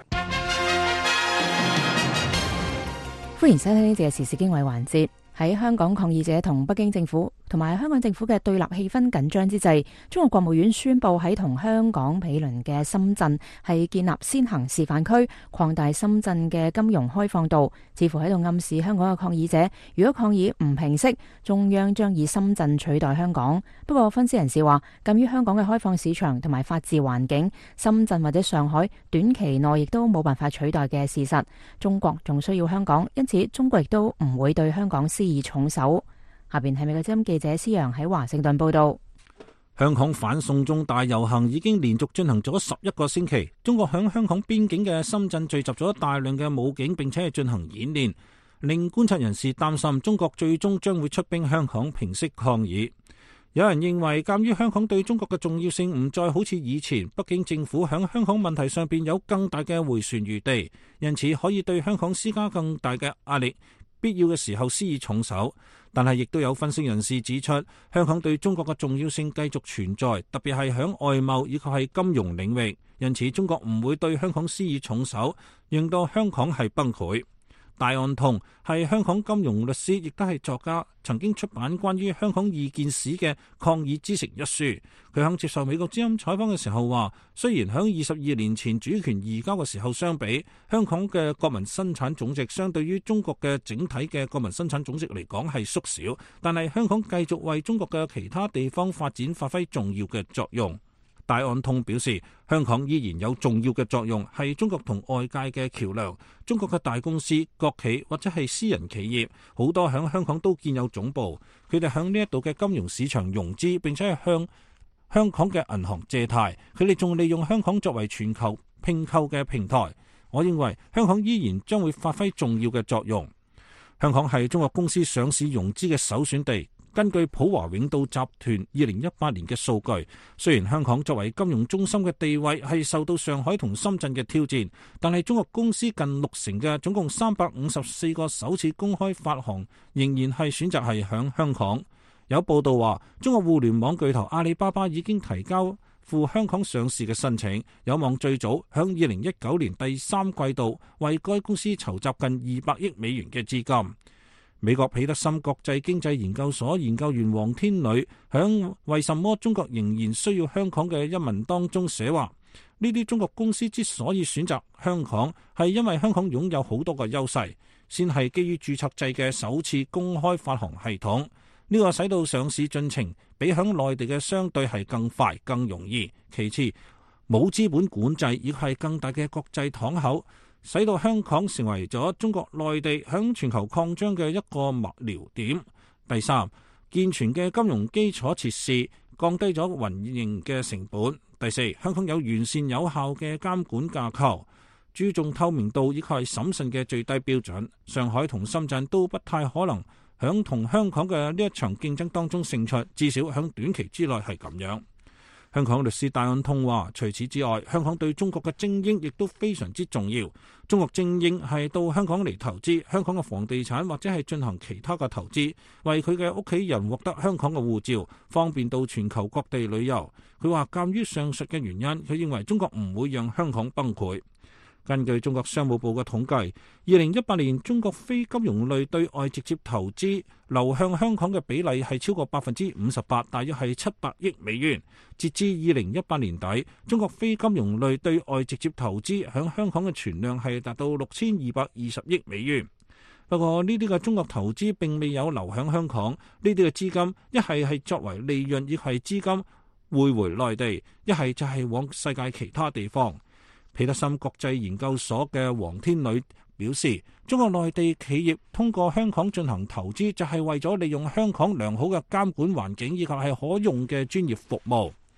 [SPEAKER 2] 歡迎收聽呢節嘅時事經緯環節。喺香港抗議者同北京政府同埋香港政府嘅對立氣氛緊張之際，中國國務院宣布喺同香港毗鄰嘅深圳係建立先行示範區，擴大深圳嘅金融開放度，似乎喺度暗示香港嘅抗議者，如果抗議唔平息，中央將以深圳取代香港。不過分析人士話，鑒於香港嘅開放市場同埋法治環境，深圳或者上海短期內亦都冇辦法取代嘅事實，中國仲需要香港，因此中國亦都唔會對香港施以重手。下邊係美國之音記者施陽喺華盛頓報道。
[SPEAKER 6] 香港反送中大遊行已經連續進行咗十一個星期，中國響香港邊境嘅深圳聚集咗大量嘅武警，並且係進行演練，令觀察人士擔心中國最終將會出兵香港平息抗議。有人認為，鑒於香港對中國嘅重要性唔再好似以前，北京政府響香港問題上邊有更大嘅迴旋餘地，因此可以對香港施加更大嘅壓力，必要嘅時候施以重手。但係亦都有分析人士指出，香港對中國嘅重要性繼續存在，特別係響外貿以及係金融領域，因此中國唔會對香港施以重手，令到香港係崩潰。戴安彤係香港金融律師，亦都係作家，曾經出版關於香港異見史嘅《抗議之城》一書。佢響接受美國之音採訪嘅時候話，雖然響二十二年前主權移交嘅時候相比，香港嘅國民生產總值相對於中國嘅整體嘅國民生產總值嚟講係縮小，但係香港繼續為中國嘅其他地方發展發揮重要嘅作用。戴安通表示，香港依然有重要嘅作用，係中國同外界嘅橋梁。中國嘅大公司、國企或者係私人企業，好多響香港都建有總部。佢哋響呢一度嘅金融市場融資，並且係向香港嘅銀行借貸。佢哋仲利用香港作為全球併購嘅平台。我認為香港依然將會發揮重要嘅作用。香港係中國公司上市融資嘅首選地。根據普華永道集團二零一八年嘅數據，雖然香港作為金融中心嘅地位係受到上海同深圳嘅挑戰，但係中國公司近六成嘅總共三百五十四個首次公開發行仍然係選擇係響香港。有報道話，中國互聯網巨頭阿里巴巴已經提交赴香港上市嘅申請，有望最早響二零一九年第三季度為該公司籌集近二百億美元嘅資金。美國彼得森國際經濟研究所研究員黃天磊響為什麼中國仍然需要香港嘅一文當中寫話，呢啲中國公司之所以選擇香港，係因為香港擁有好多個優勢，先係基於註冊制嘅首次公開發行系統，呢個使到上市進程比響內地嘅相對係更快更容易。其次，冇資本管制亦係更大嘅國際敞口，使到香港成為咗中國內地響全球擴張嘅一個物流點。第三，健全嘅金融基礎設施，降低咗運營嘅成本。第四，香港有完善有效嘅監管架構，注重透明度以及係審慎嘅最低標準。上海同深圳都不太可能響同香港嘅呢一場競爭當中勝出，至少響短期之內係咁樣。香港律師戴安通話，除此之外，香港對中國嘅精英亦都非常之重要。中國精英係到香港嚟投資香港嘅房地產，或者係進行其他嘅投資，為佢嘅屋企人獲得香港嘅護照，方便到全球各地旅遊。佢話，鑑於上述嘅原因，佢認為中國唔會讓香港崩潰。根據中國商務部嘅統計，二零一八年中國非金融類對外直接投資流向香港嘅比例係超過百分之五十八，大約係七百億美元。截至二零一八年底，中國非金融類對外直接投資響香港嘅存量係達到六千二百二十億美元。不過呢啲嘅中國投資並未有流向香港，呢啲嘅資金一係係作為利潤，亦係資金匯回內地，一係就係往世界其他地方。彼得森國際研究所嘅黃天磊表示，中國內地企業通過香港進行投資，就係為咗利用香港良好嘅監管環境以及係可用嘅專業服務。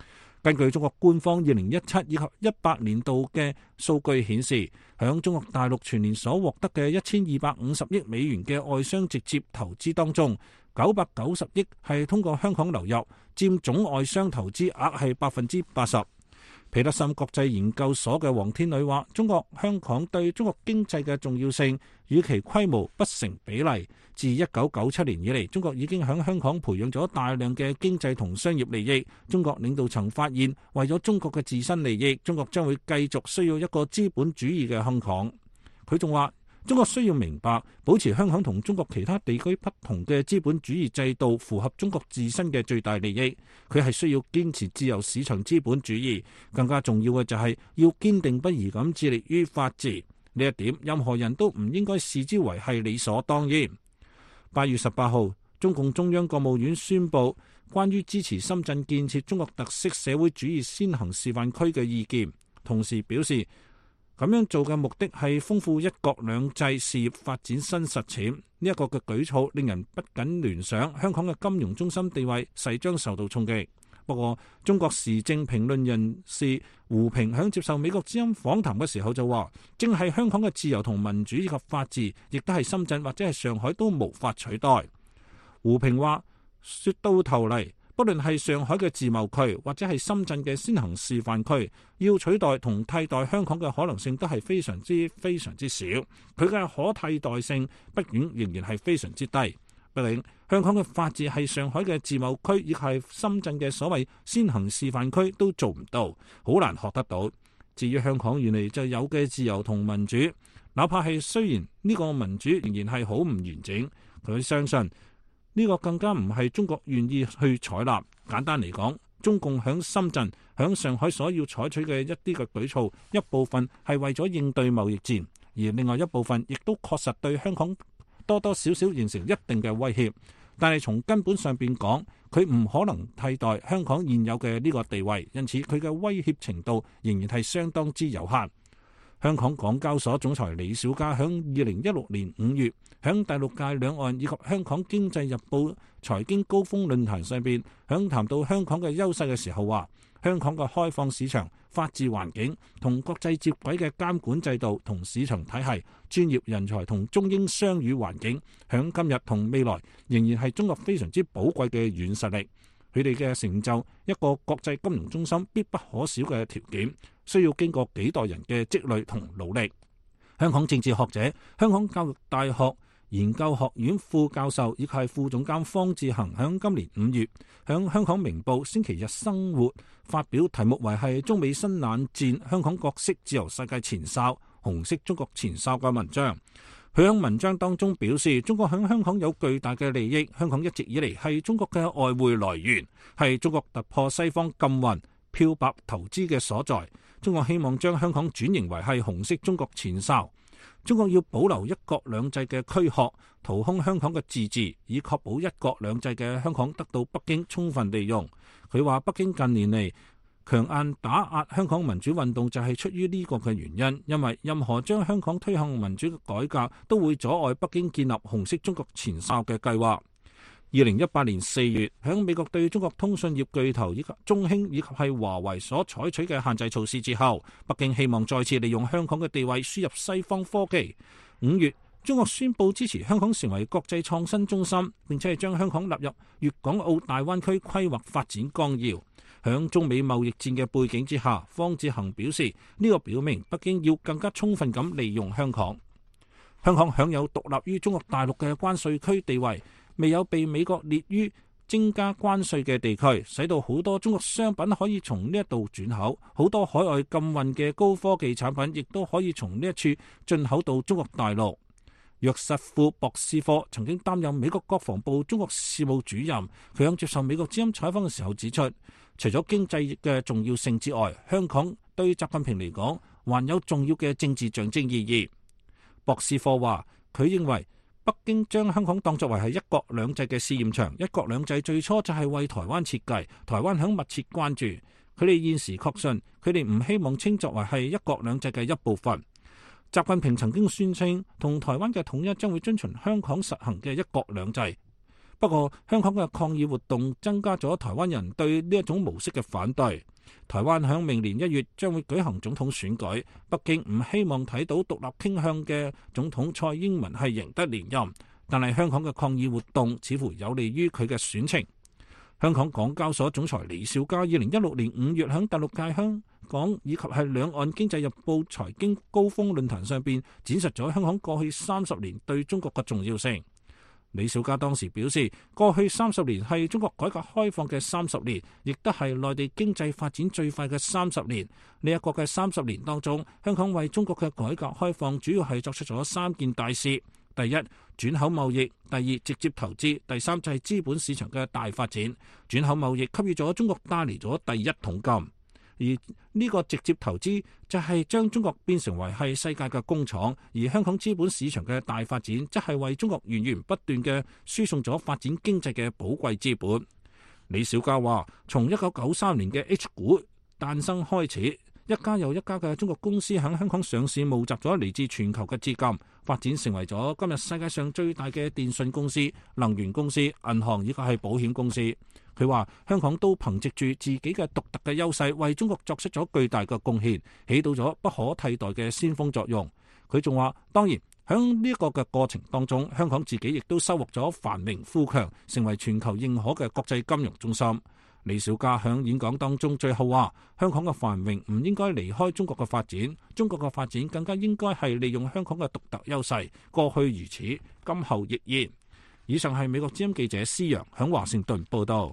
[SPEAKER 6] 根據中國官方二零一七以及一八年度嘅數據顯示，響中國大陸全年所獲得嘅一千二百五十億美元嘅外商直接投資當中，九百九十億係通過香港流入，佔總外商投資額係百分之八十。彼得森國際研究所嘅黃天女話：中國香港對中國經濟嘅重要性與其規模不成比例。自一九九七年以嚟，中國已經喺香港培養咗大量嘅經濟同商業利益。中國領導層發現，為咗中國嘅自身利益，中國將會繼續需要一個資本主義嘅香港。佢仲話：中國需要明白，保持香港同中國其他地區不同嘅資本主義制度符合中國自身嘅最大利益。佢係需要堅持自由市場資本主義，更加重要嘅就係要堅定不移咁致力於法治。呢一點，任何人都唔應該視之為係理所當然。八月十八號，中共中央國務院宣布關於支持深圳建設中國特色社會主義先行示範區嘅意見，同時表示咁樣做嘅目的係豐富一國兩制事業發展新實踐。呢一個嘅舉措令人不僅聯想香港嘅金融中心地位勢將受到衝擊。不過，中國時政評論人士胡平喺接受美國之音訪談嘅時候就話，正係香港嘅自由同民主以及法治，亦都係深圳或者係上海都無法取代。胡平話：說到頭嚟，不論係上海嘅自貿區或者係深圳嘅先行示範區，要取代同替代香港嘅可能性都係非常之非常之少。佢嘅可替代性畢竟仍然係非常之低。畢竟香港嘅法治係上海嘅自貿區，亦係深圳嘅所謂先行示範區都做唔到，好難學得到。至於香港原嚟就有嘅自由同民主，哪怕係雖然呢個民主仍然係好唔完整，佢相信呢個更加唔係中國願意去採納。簡單嚟講，中共響深圳、響上海所要採取嘅一啲嘅舉措，一部分係為咗應對貿易戰，而另外一部分亦都確實對香港多多少少形成一定嘅威脅。但係從根本上邊講，佢唔可能替代香港現有嘅呢個地位，因此佢嘅威脅程度仍然係相當之有限。香港港交所總裁李小加響二零一六年五月響第六屆兩岸以及香港經濟日報財經高峰論壇上邊，響談到香港嘅優勢嘅時候話，香港嘅開放市場、法治環境同國際接軌嘅監管制度同市場體系、專業人才同中英雙語環境，響今日同未來仍然係中國非常之寶貴嘅軟實力。佢哋嘅成就，一個國際金融中心必不可少嘅條件，需要經過幾代人嘅積累同努力。香港政治學者、香港教育大學研究學院副教授以及係副總監方志恒響今年五月響香港明報星期日生活發表題目為係中美新冷戰香港角色自由世界前哨、紅色中國前哨嘅文章。佢喺文章當中表示，中國喺香港有巨大嘅利益，香港一直以嚟係中國嘅外匯來源，係中國突破西方禁運、漂白投資嘅所在。中國希望將香港轉型為係紅色中國前哨。中國要保留一國兩制嘅軀殼，掏空香港嘅自治，以確保一國兩制嘅香港得到北京充分利用。佢話北京近年嚟強硬打壓香港民主運動就係出於呢個嘅原因，因為任何將香港推向民主嘅改革都會阻礙北京建立紅色中國前哨嘅計劃。二零一八年四月，響美國對中國通訊業巨頭以及中興以及係華為所採取嘅限制措施之後，北京希望再次利用香港嘅地位輸入西方科技。五月，中國宣布支持香港成為國際創新中心，並且係將香港納入粵港澳大灣區規劃發展綱要。響中美貿易戰嘅背景之下，方志恒表示，呢個表明北京要更加充分咁利用香港。香港享有獨立於中國大陸嘅關稅區地位，未有被美國列於增加關稅嘅地區，使到好多中國商品可以從呢一度轉口，好多海外禁運嘅高科技產品亦都可以從呢一處進口到中國大陸。約瑟夫·博斯科曾經擔任美國國防部中國事務主任，佢喺接受美國之音採訪嘅時候指出，除咗經濟嘅重要性之外，香港對習近平嚟講還有重要嘅政治象徵意義。博斯科話，佢認為北京將香港當作為係一國兩制嘅試驗場，一國兩制最初就係為台灣設計，台灣響密切關注。佢哋現時確信，佢哋唔希望稱作為係一國兩制嘅一部分。習近平曾經宣稱，同台灣嘅統一將會遵循香港實行嘅一國兩制。不過，香港嘅抗議活動增加咗台灣人對呢一種模式嘅反對。 台灣響明年一月將會舉行總統選舉，北京唔希望睇到獨立傾向嘅總統蔡英文係贏得連任，但係香港嘅抗議活動似乎有利於佢嘅選情。香港港交所總裁李小加二零一六年五月響第六屆香港以及係兩岸經濟日報財經高峰論壇上邊展示咗香港過去三十年對中國嘅重要性。李小加當時表示，過去三十年係中國改革開放嘅三十年，亦都係內地經濟發展最快嘅三十年。呢一個嘅三十年當中，香港為中國嘅改革開放主要係作出咗三件大事。第一，轉口貿易；第二，直接投資；第三就係資本市場嘅大發展。轉口貿易給予咗中國帶嚟咗第一桶金，而呢個直接投資就係將中國變成為係世界嘅工廠，而香港資本市場嘅大發展則係為中國源源不斷嘅輸送咗發展經濟嘅寶貴資本。李小加話，從一九九三年嘅 H 股誕生開始，一家又一家嘅中國公司喺香港上市，募集咗嚟自全球嘅資金，發展成為咗今日世界上最大嘅電信公司、能源公司、銀行以及係保險公司。佢話香港都憑藉住自己嘅獨特嘅優勢，為中國作出咗巨大嘅貢獻，起到咗不可替代嘅先鋒作用。佢仲話，當然喺呢個嘅過程當中，香港自己亦都收穫咗繁榮富強，成為全球認可嘅國際金融中心。李小加喺演講當中最後話，香港嘅繁榮唔應該離開中國嘅發展，中國嘅發展更加應該係利用香港嘅獨特優勢，過去如此，今後亦然。以上係美國之音記者施陽喺華盛頓報道。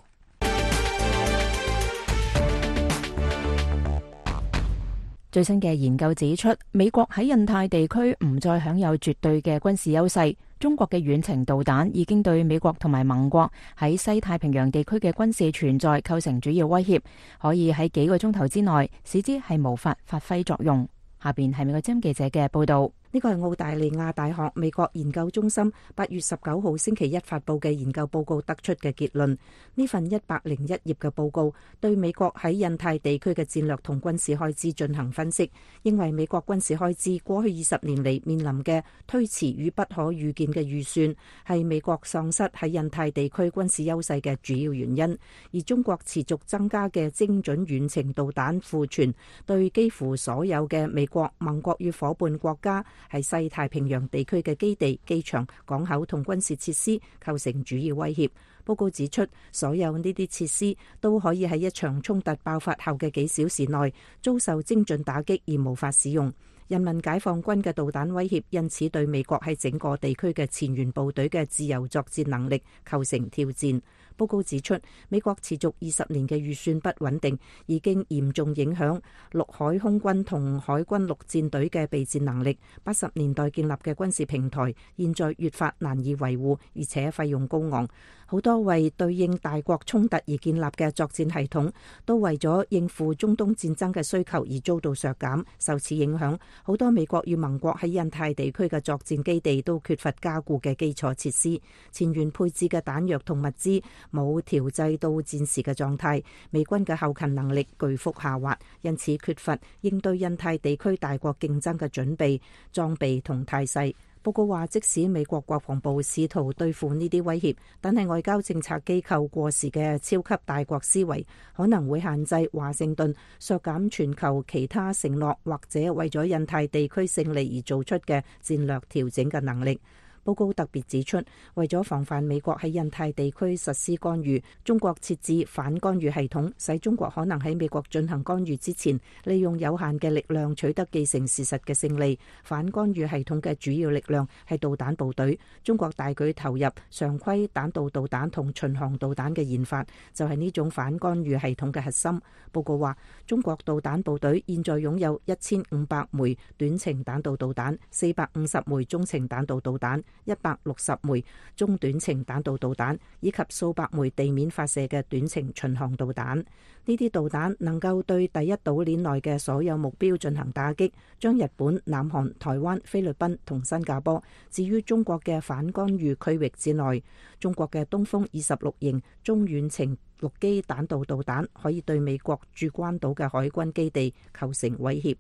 [SPEAKER 2] 最新嘅研究指出，美國喺印太地區唔再享有絕對嘅軍事優勢。中國嘅遠程導彈已經對美國同埋盟國喺西太平洋地區嘅軍事存在構成主要威脅，可以喺幾個鐘頭之內使之係無法發揮作用。下邊係美國之音記者嘅報道。
[SPEAKER 8] 呢個係澳大利亞大學美國研究中心八月十九號星期一發佈嘅研究報告得出嘅結論。呢份一百零一頁嘅報告對美國喺印太地區嘅戰略同軍事開支進行分析，認為美國軍事開支過去二十年嚟面臨嘅推遲與不可預見嘅預算係美國喪失喺印太地區軍事優勢嘅主要原因，而中國持續增加嘅精準遠程導彈庫存對幾乎所有嘅美國盟國與夥伴國家喺西太平洋地區嘅基地、機場、港口同軍事設施構成主要威脅。報告指出，所有呢啲設施都可以喺一場衝突爆發後嘅幾小時內遭受精準打擊而無法使用。人民解放軍嘅導彈威脅因此對美國喺整個地區嘅前沿部隊嘅自由作戰能力構成挑戰。報告指出，美國持續二十年嘅預算不穩定，已經嚴重影響陸海空軍同海軍陸戰隊嘅備戰能力。八十年代建立嘅軍事平台，現在越發難以維護，而且費用高昂。好多為對應大國衝突而建立嘅作戰系統，都為咗應付中東戰爭嘅需求而遭到削減。受此影響，好多美國與盟國喺印太地區嘅作戰基地都缺乏加固嘅基礎設施，前沿配置嘅彈藥同物資冇調製到戰時嘅狀態，美軍嘅後勤能力巨幅下滑，因此缺乏應對印太地區大國競爭嘅準備、裝備同態勢。報告話，即使美國國防部試圖對付呢啲威脅，但係外交政策機構過時嘅超級大國思維，可能會限制華盛頓削減全球其他承諾，或者為咗印太地區勝利而做出嘅戰略調整嘅能力。報告特別指出，為咗防範美國喺印太地區實施干預，中國設置反干預系統，使中國可能喺美國進行干預之前，利用有限嘅力量取得既成事實嘅勝利。反干預系統嘅主要力量係導彈部隊，中國大舉投入常規彈道導彈同巡航導彈嘅研發，就係呢種反干預系統嘅核心。報告話，中國導彈部隊現在擁有一千五百枚短程彈道導彈、四百五十枚中程彈道導彈、一百六十枚中短程彈道導彈以及數百枚地面發射嘅短程巡航導彈。呢啲導彈能夠對第一島鏈內嘅所有目標進行打擊，將日本、南韓、台灣、菲律賓同新加坡置於中國嘅反干預區域之內。中國嘅東風二十六型中遠程陸基彈道導彈可以對美國駐關島嘅海軍基地構成威脅。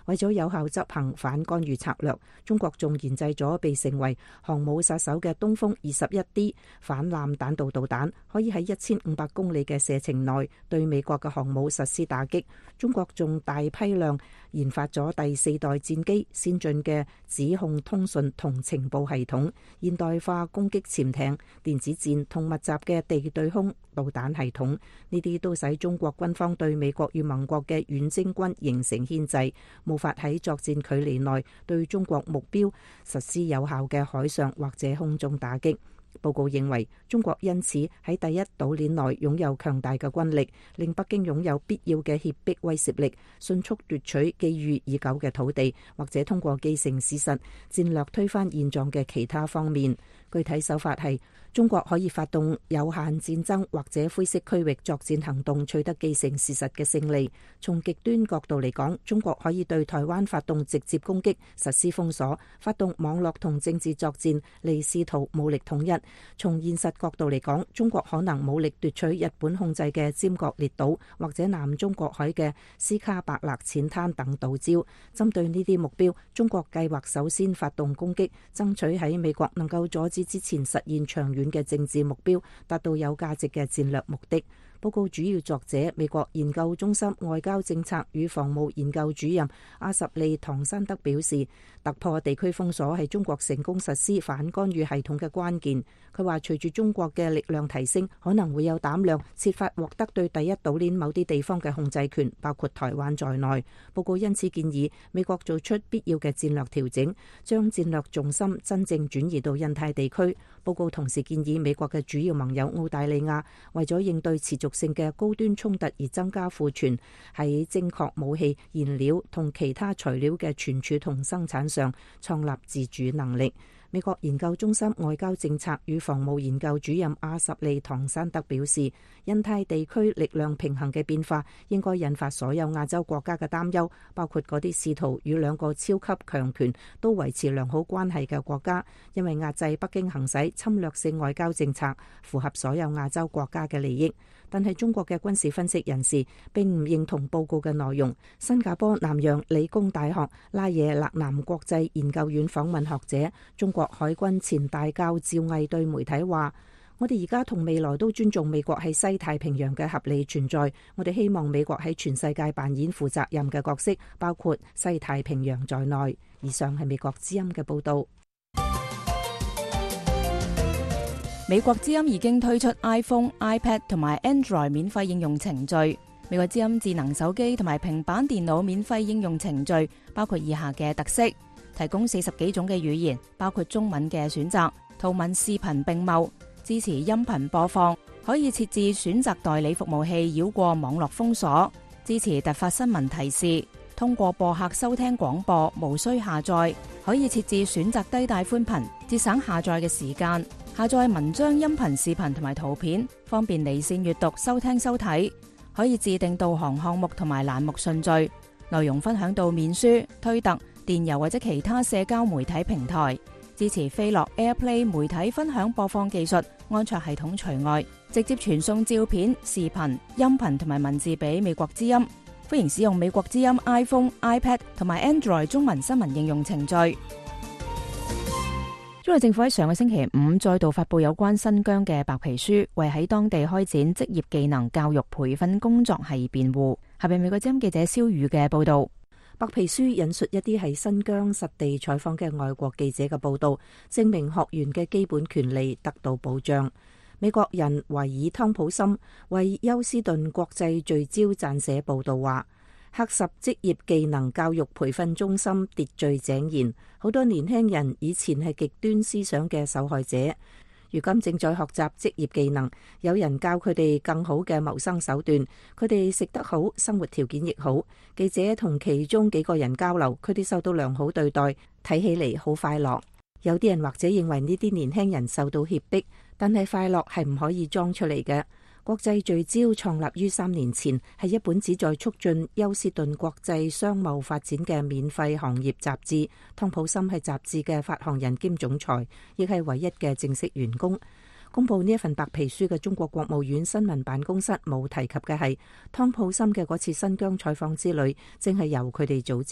[SPEAKER 8] 為咗有效執行反干預策略，中國仲研製咗被稱為航母殺手嘅東風二十一 D 反艦彈道導彈，可以喺一千五百公里嘅射程內對美國嘅航母實施打擊。中國仲大批量研發咗第四代戰機、先進嘅指控通訊同情報系統、現代化攻擊潛艇、電子戰同密集嘅地對空導彈系統，呢啲都使中國軍方對美國與盟國嘅遠征軍形成牽制，無法喺作戰距離內對中國目標實施有效嘅海上或者空中打擊。報告認為，中國因此喺第一島鏈內擁有強大嘅軍力，令北京擁有必要嘅脅迫威懾力，迅速奪取覬覦已久嘅土地，或者通過既成事實戰略推翻現狀嘅其他方面。具體手法係，中國可以發動有限戰爭或者灰色區域作戰行動，取得既成事實嘅勝利。從極端角度嚟講，中國可以對台灣發動直接攻擊，實施封鎖，發動網絡同政治作戰，嚟試圖武力統一。從現實角度嚟講，中國可能武力奪取日本控制嘅尖閣列島或者南中國海嘅斯卡伯勒淺灘等島礁。針對呢啲目標，中國計劃首先發動攻擊，爭取喺美國能夠阻止之前實現長遠嘅政治目標，達到有價值嘅戰略目的。報告主要作者、美國研究中心外交政策與防務研究主任阿什利·唐山德表示，突破地區封鎖係中國成功實施反干預系統嘅關鍵。佢話，隨住中國嘅力量提升，可能會有膽量設法獲得對第一島鏈某啲地方嘅控制權，包括台灣在內。報告因此建議美國做出必要嘅戰略調整，將戰略重心真正轉移到印太地區。報告同時建議美國嘅主要盟友澳大利亞為咗應對持續性嘅高端衝突而增加庫存，喺精確武器、燃料同其他材料嘅存儲同生產上創立自主能力。美國研究中心外交政策與防務研究主任阿什利·唐山德表示，印太地區力量平衡嘅變化應該引發所有亞洲國家嘅擔憂，包括嗰啲試圖與兩個超級強權都維持良好關係嘅國家，因為壓制北京行使侵略性外交政策符合所有亞洲國家嘅利益。但係中國嘅軍事分析人士並唔認同報告嘅內容。新加坡南洋理工大學拉惹勒南國際研究院訪問學者、中國海軍前大校趙毅對媒體話：我哋而家同未來都尊重美國喺西太平洋嘅合理存在，我哋希望美國喺全世界扮演負責任嘅角色，包括西太平洋在內。以上係美國之音嘅報導。
[SPEAKER 2] 美國之音已經推出 iPhone、iPad 同埋 Android 免費應用程序。美國之音智能手機同埋平板電腦免費應用程序包括以下嘅特色：提供四十幾種嘅語言，包括中文嘅選擇，圖文視頻並茂，支持音頻播放，可以設置選擇代理服務器繞過網絡封鎖，支持突發新聞提示，通過播客收聽廣播，無需下載，可以設置選擇低帶寬頻，節省下載嘅時間。下載文章、音頻、視頻同埋圖片，方便離線閱讀、收聽、收睇。可以自定導航項目同埋欄目順序，內容分享到面書、推特、電郵或者其他社交媒體平台。支持飛樂 AirPlay 媒體分享播放技術，安卓系統除外。直接傳送照片、視頻、音頻同埋文字俾美國之音。歡迎使用美國之音 iPhone、iPad 同埋 Android 中文新聞應用程序。中國政府喺上個星期五再度發布有關新疆嘅白皮書，為喺當地開展職業技能教育培訓工作係辯護。下邊美國之音記者蕭宇嘅報道。白皮書引述一啲喺新疆實地採訪嘅外國記者嘅報道，證明學員嘅基本權利得到保障。美國人維爾湯普森為休斯頓國際聚焦撰寫報道話，喀什職業技能教育培訓中心秩序井然，好多年輕人以前係極端思想嘅受害者，如今正在學習職業技能，有人教佢哋更好嘅謀生手段，佢哋食得好，生活條件亦好。記者同其中幾個人交流，佢哋受到良好對待，睇起嚟好快樂。有啲人或者認為呢啲年輕人受到脅迫，但係快樂係唔可以裝出嚟嘅。國際聚焦創立於三年前，係一本旨在促進休斯頓國際商貿發展嘅免費行業雜誌。湯普森係雜誌嘅發行人兼總裁，亦係唯一嘅正式員工。公佈呢一份白皮書嘅中國國務院新聞辦公室冇提及嘅係，湯普森嘅嗰次新疆採訪之旅正係由佢哋組織。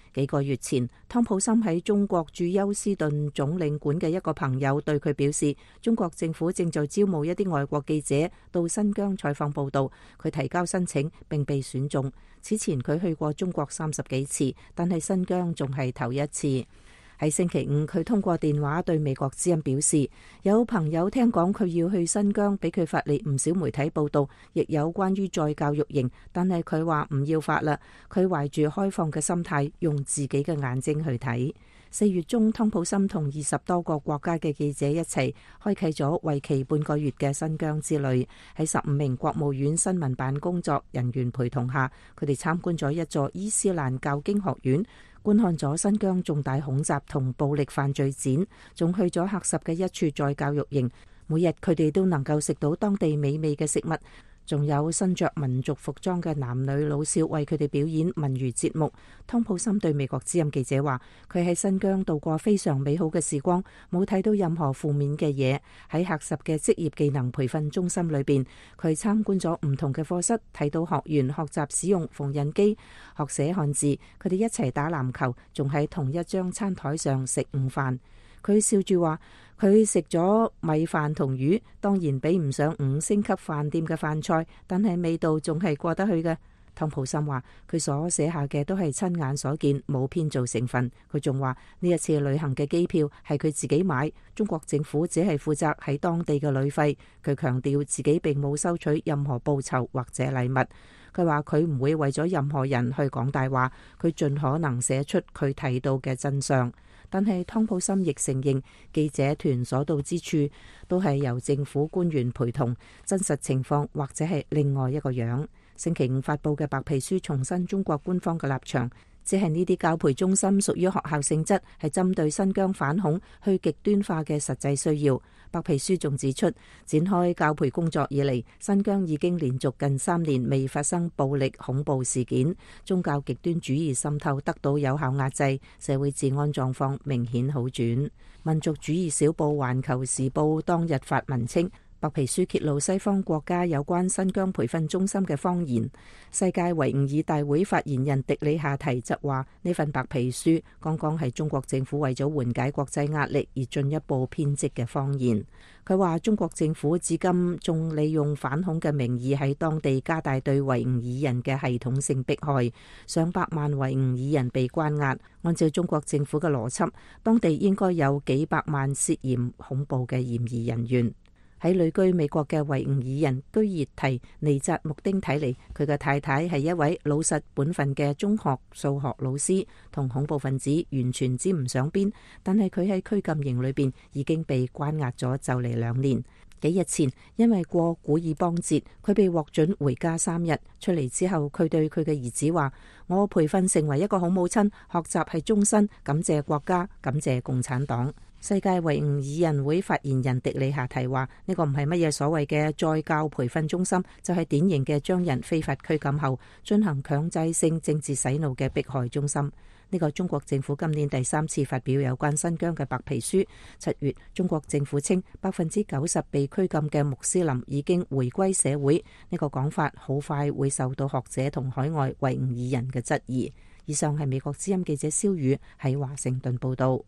[SPEAKER 8] 幾個月前，湯普森喺中國駐休斯頓總領館嘅一個朋友對佢表示，中國政府正在招募一啲外國記者到新疆採訪報道。佢提交申請並被選中。此前佢去過中國三十幾次，但係新疆仲係頭一次。喺星期五，佢通過電話對美國之音表示，有朋友聽講佢要去新疆，俾佢發嚟唔少媒體報道，亦有關於再教育營，但係佢話唔要發啦。佢懷住開放嘅心態，用自己嘅眼睛去睇。四月中，湯普森同二十多個國家嘅記者一齊開啟咗為期半個月嘅新疆之旅。喺十五名國務院新聞辦工作人員陪同下，佢哋參觀咗一座伊斯蘭教經學院，觀看咗新疆重大恐襲同暴力犯罪展，仲去咗喀什嘅一處再教育營。每日佢哋都能夠食到當地美味嘅食物。仲有身着民族服裝嘅男女老少為佢哋表演文娛節目。湯普森對美國之音記者話，佢喺新疆度過非常美好嘅時光，冇睇到任何負面嘅嘢。喺喀什嘅職業技能培訓中心裏邊，佢參觀咗唔同嘅課室，睇到學員學習使用縫紉機、學寫漢字，佢哋一齊打籃球，仲喺同一張餐台上食午飯。佢笑住話，佢食咗米飯同魚，當然比唔上五星級飯店嘅飯菜，但係味道仲係過得去嘅。湯普森話，佢所寫下嘅都係親眼所見，冇編造成分。佢仲話呢一次旅行嘅機票係佢自己買，中國政府只係負責喺當地嘅旅費。佢強調自己並冇收取任何報酬或者禮物。佢話佢唔會為咗任何人去講大話，佢盡可能寫出佢睇到嘅真相。但係湯普森亦承認，記者團所到之處都係由政府官員陪同，真實情況或者係另外一個樣。星期五發佈嘅白皮書重申中國官方嘅立場，即係呢啲教培中心屬於學校性質，係針對新疆反恐去極端化嘅實際需要。白皮書仲指出，展開教培工作以嚟，新疆已經連續近三年未發生暴力恐怖事件，宗教極端主義滲透得到有效壓制，社會治安狀況明顯好轉。民族主義小報《環球時報》當日發文稱，白皮書揭露西方國家有關新疆培訓中心嘅謊言。世界維吾爾大會發言人迪里夏提則話，呢份白皮書剛剛係中國政府為咗緩解國際壓力而進一步編織嘅謊言。佢話中國政府至今仲利用反恐嘅名義喺當地加大對維吾爾人嘅系統性迫害，上百萬維吾爾人被關押。按照中國政府嘅邏輯，當地應該有幾百萬涉嫌恐怖嘅嫌疑人員。喺旅居美國嘅維吾爾人居熱提尼扎穆丁睇嚟，佢嘅太太係一位老實本分嘅中學數學老師，同恐怖分子完全沾唔上邊。但係佢喺拘禁營裏邊已經被關押咗就嚟兩年。幾日前，因為過古爾邦節，佢被獲准回家三日。出嚟之後，佢對佢嘅兒子話：我培訓成為一個好母親，學習係終身，感謝國家，感謝共產黨。世界維吾爾人會發言人迪里夏提話：呢個唔係乜嘢所謂嘅再教培訓中心，就係典型嘅將人非法拘禁後進行強制性政治洗腦嘅迫害中心。呢個中國政府今年第三次發表有關新疆嘅白皮書。七月，中國政府稱百分之九十被拘禁嘅穆斯林已經回歸社會。呢個講法好快會受到學者同海外維吾爾人嘅質疑。以上係美國之音記者蕭宇喺華盛頓報道。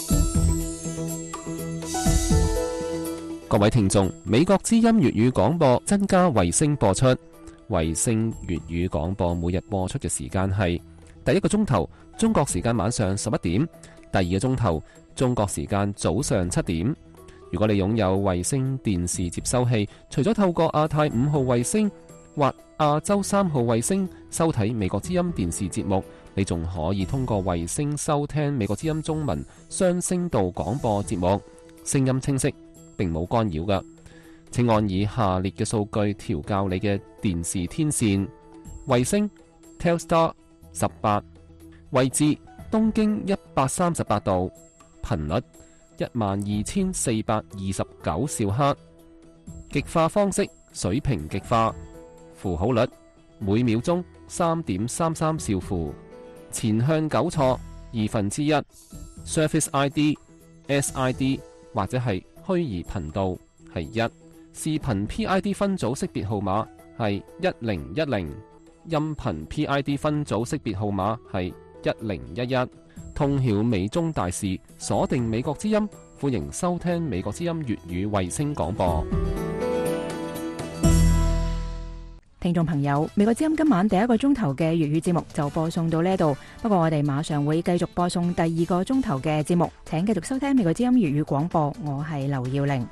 [SPEAKER 10] 各位聽眾，美國之音粵語廣播增加衛星播出。衛星粵語廣播每日播出嘅時間係第一個鐘頭中國時間晚上十一點，第二個鐘頭中國時間早上七點。如果你擁有衛星電視接收器，除咗透過亞太五號衛星或亞洲三號衛星收睇美國之音電視節目，你仲可以通過衛星收聽美國之音中文雙聲道廣播節目，聲音清晰，並冇干擾㗎。請按以下列嘅數據調校你嘅電視天線：衛星 Telstar 十八，位置東經一百三十八度，頻率一萬二千四百二十九兆赫，極化方式水平極化，符號率每秒鐘三點三三兆符，前向糾錯二分之一 ，Surface I D、S I D 或者係虛擬頻道係一，視頻 P I D 分組識別號碼係一零一零，音頻 P I D 分組識別號碼係一零一一。通曉美中大事，鎖定美國之音，歡迎收聽美國之音粵語衛星廣播。
[SPEAKER 2] 聽眾朋友，美國之音今晚第一個鐘頭嘅粵語節目就播送到呢度，不過我哋馬上會繼續播送第二個鐘頭嘅節目，請繼續收聽美國之音粵語廣播，我係劉耀玲。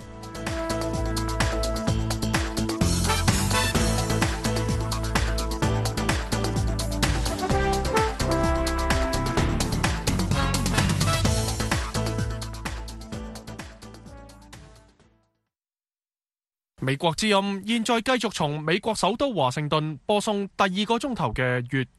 [SPEAKER 1] 美國之音現在繼續從美國首都華盛頓播送第二個鐘頭嘅粵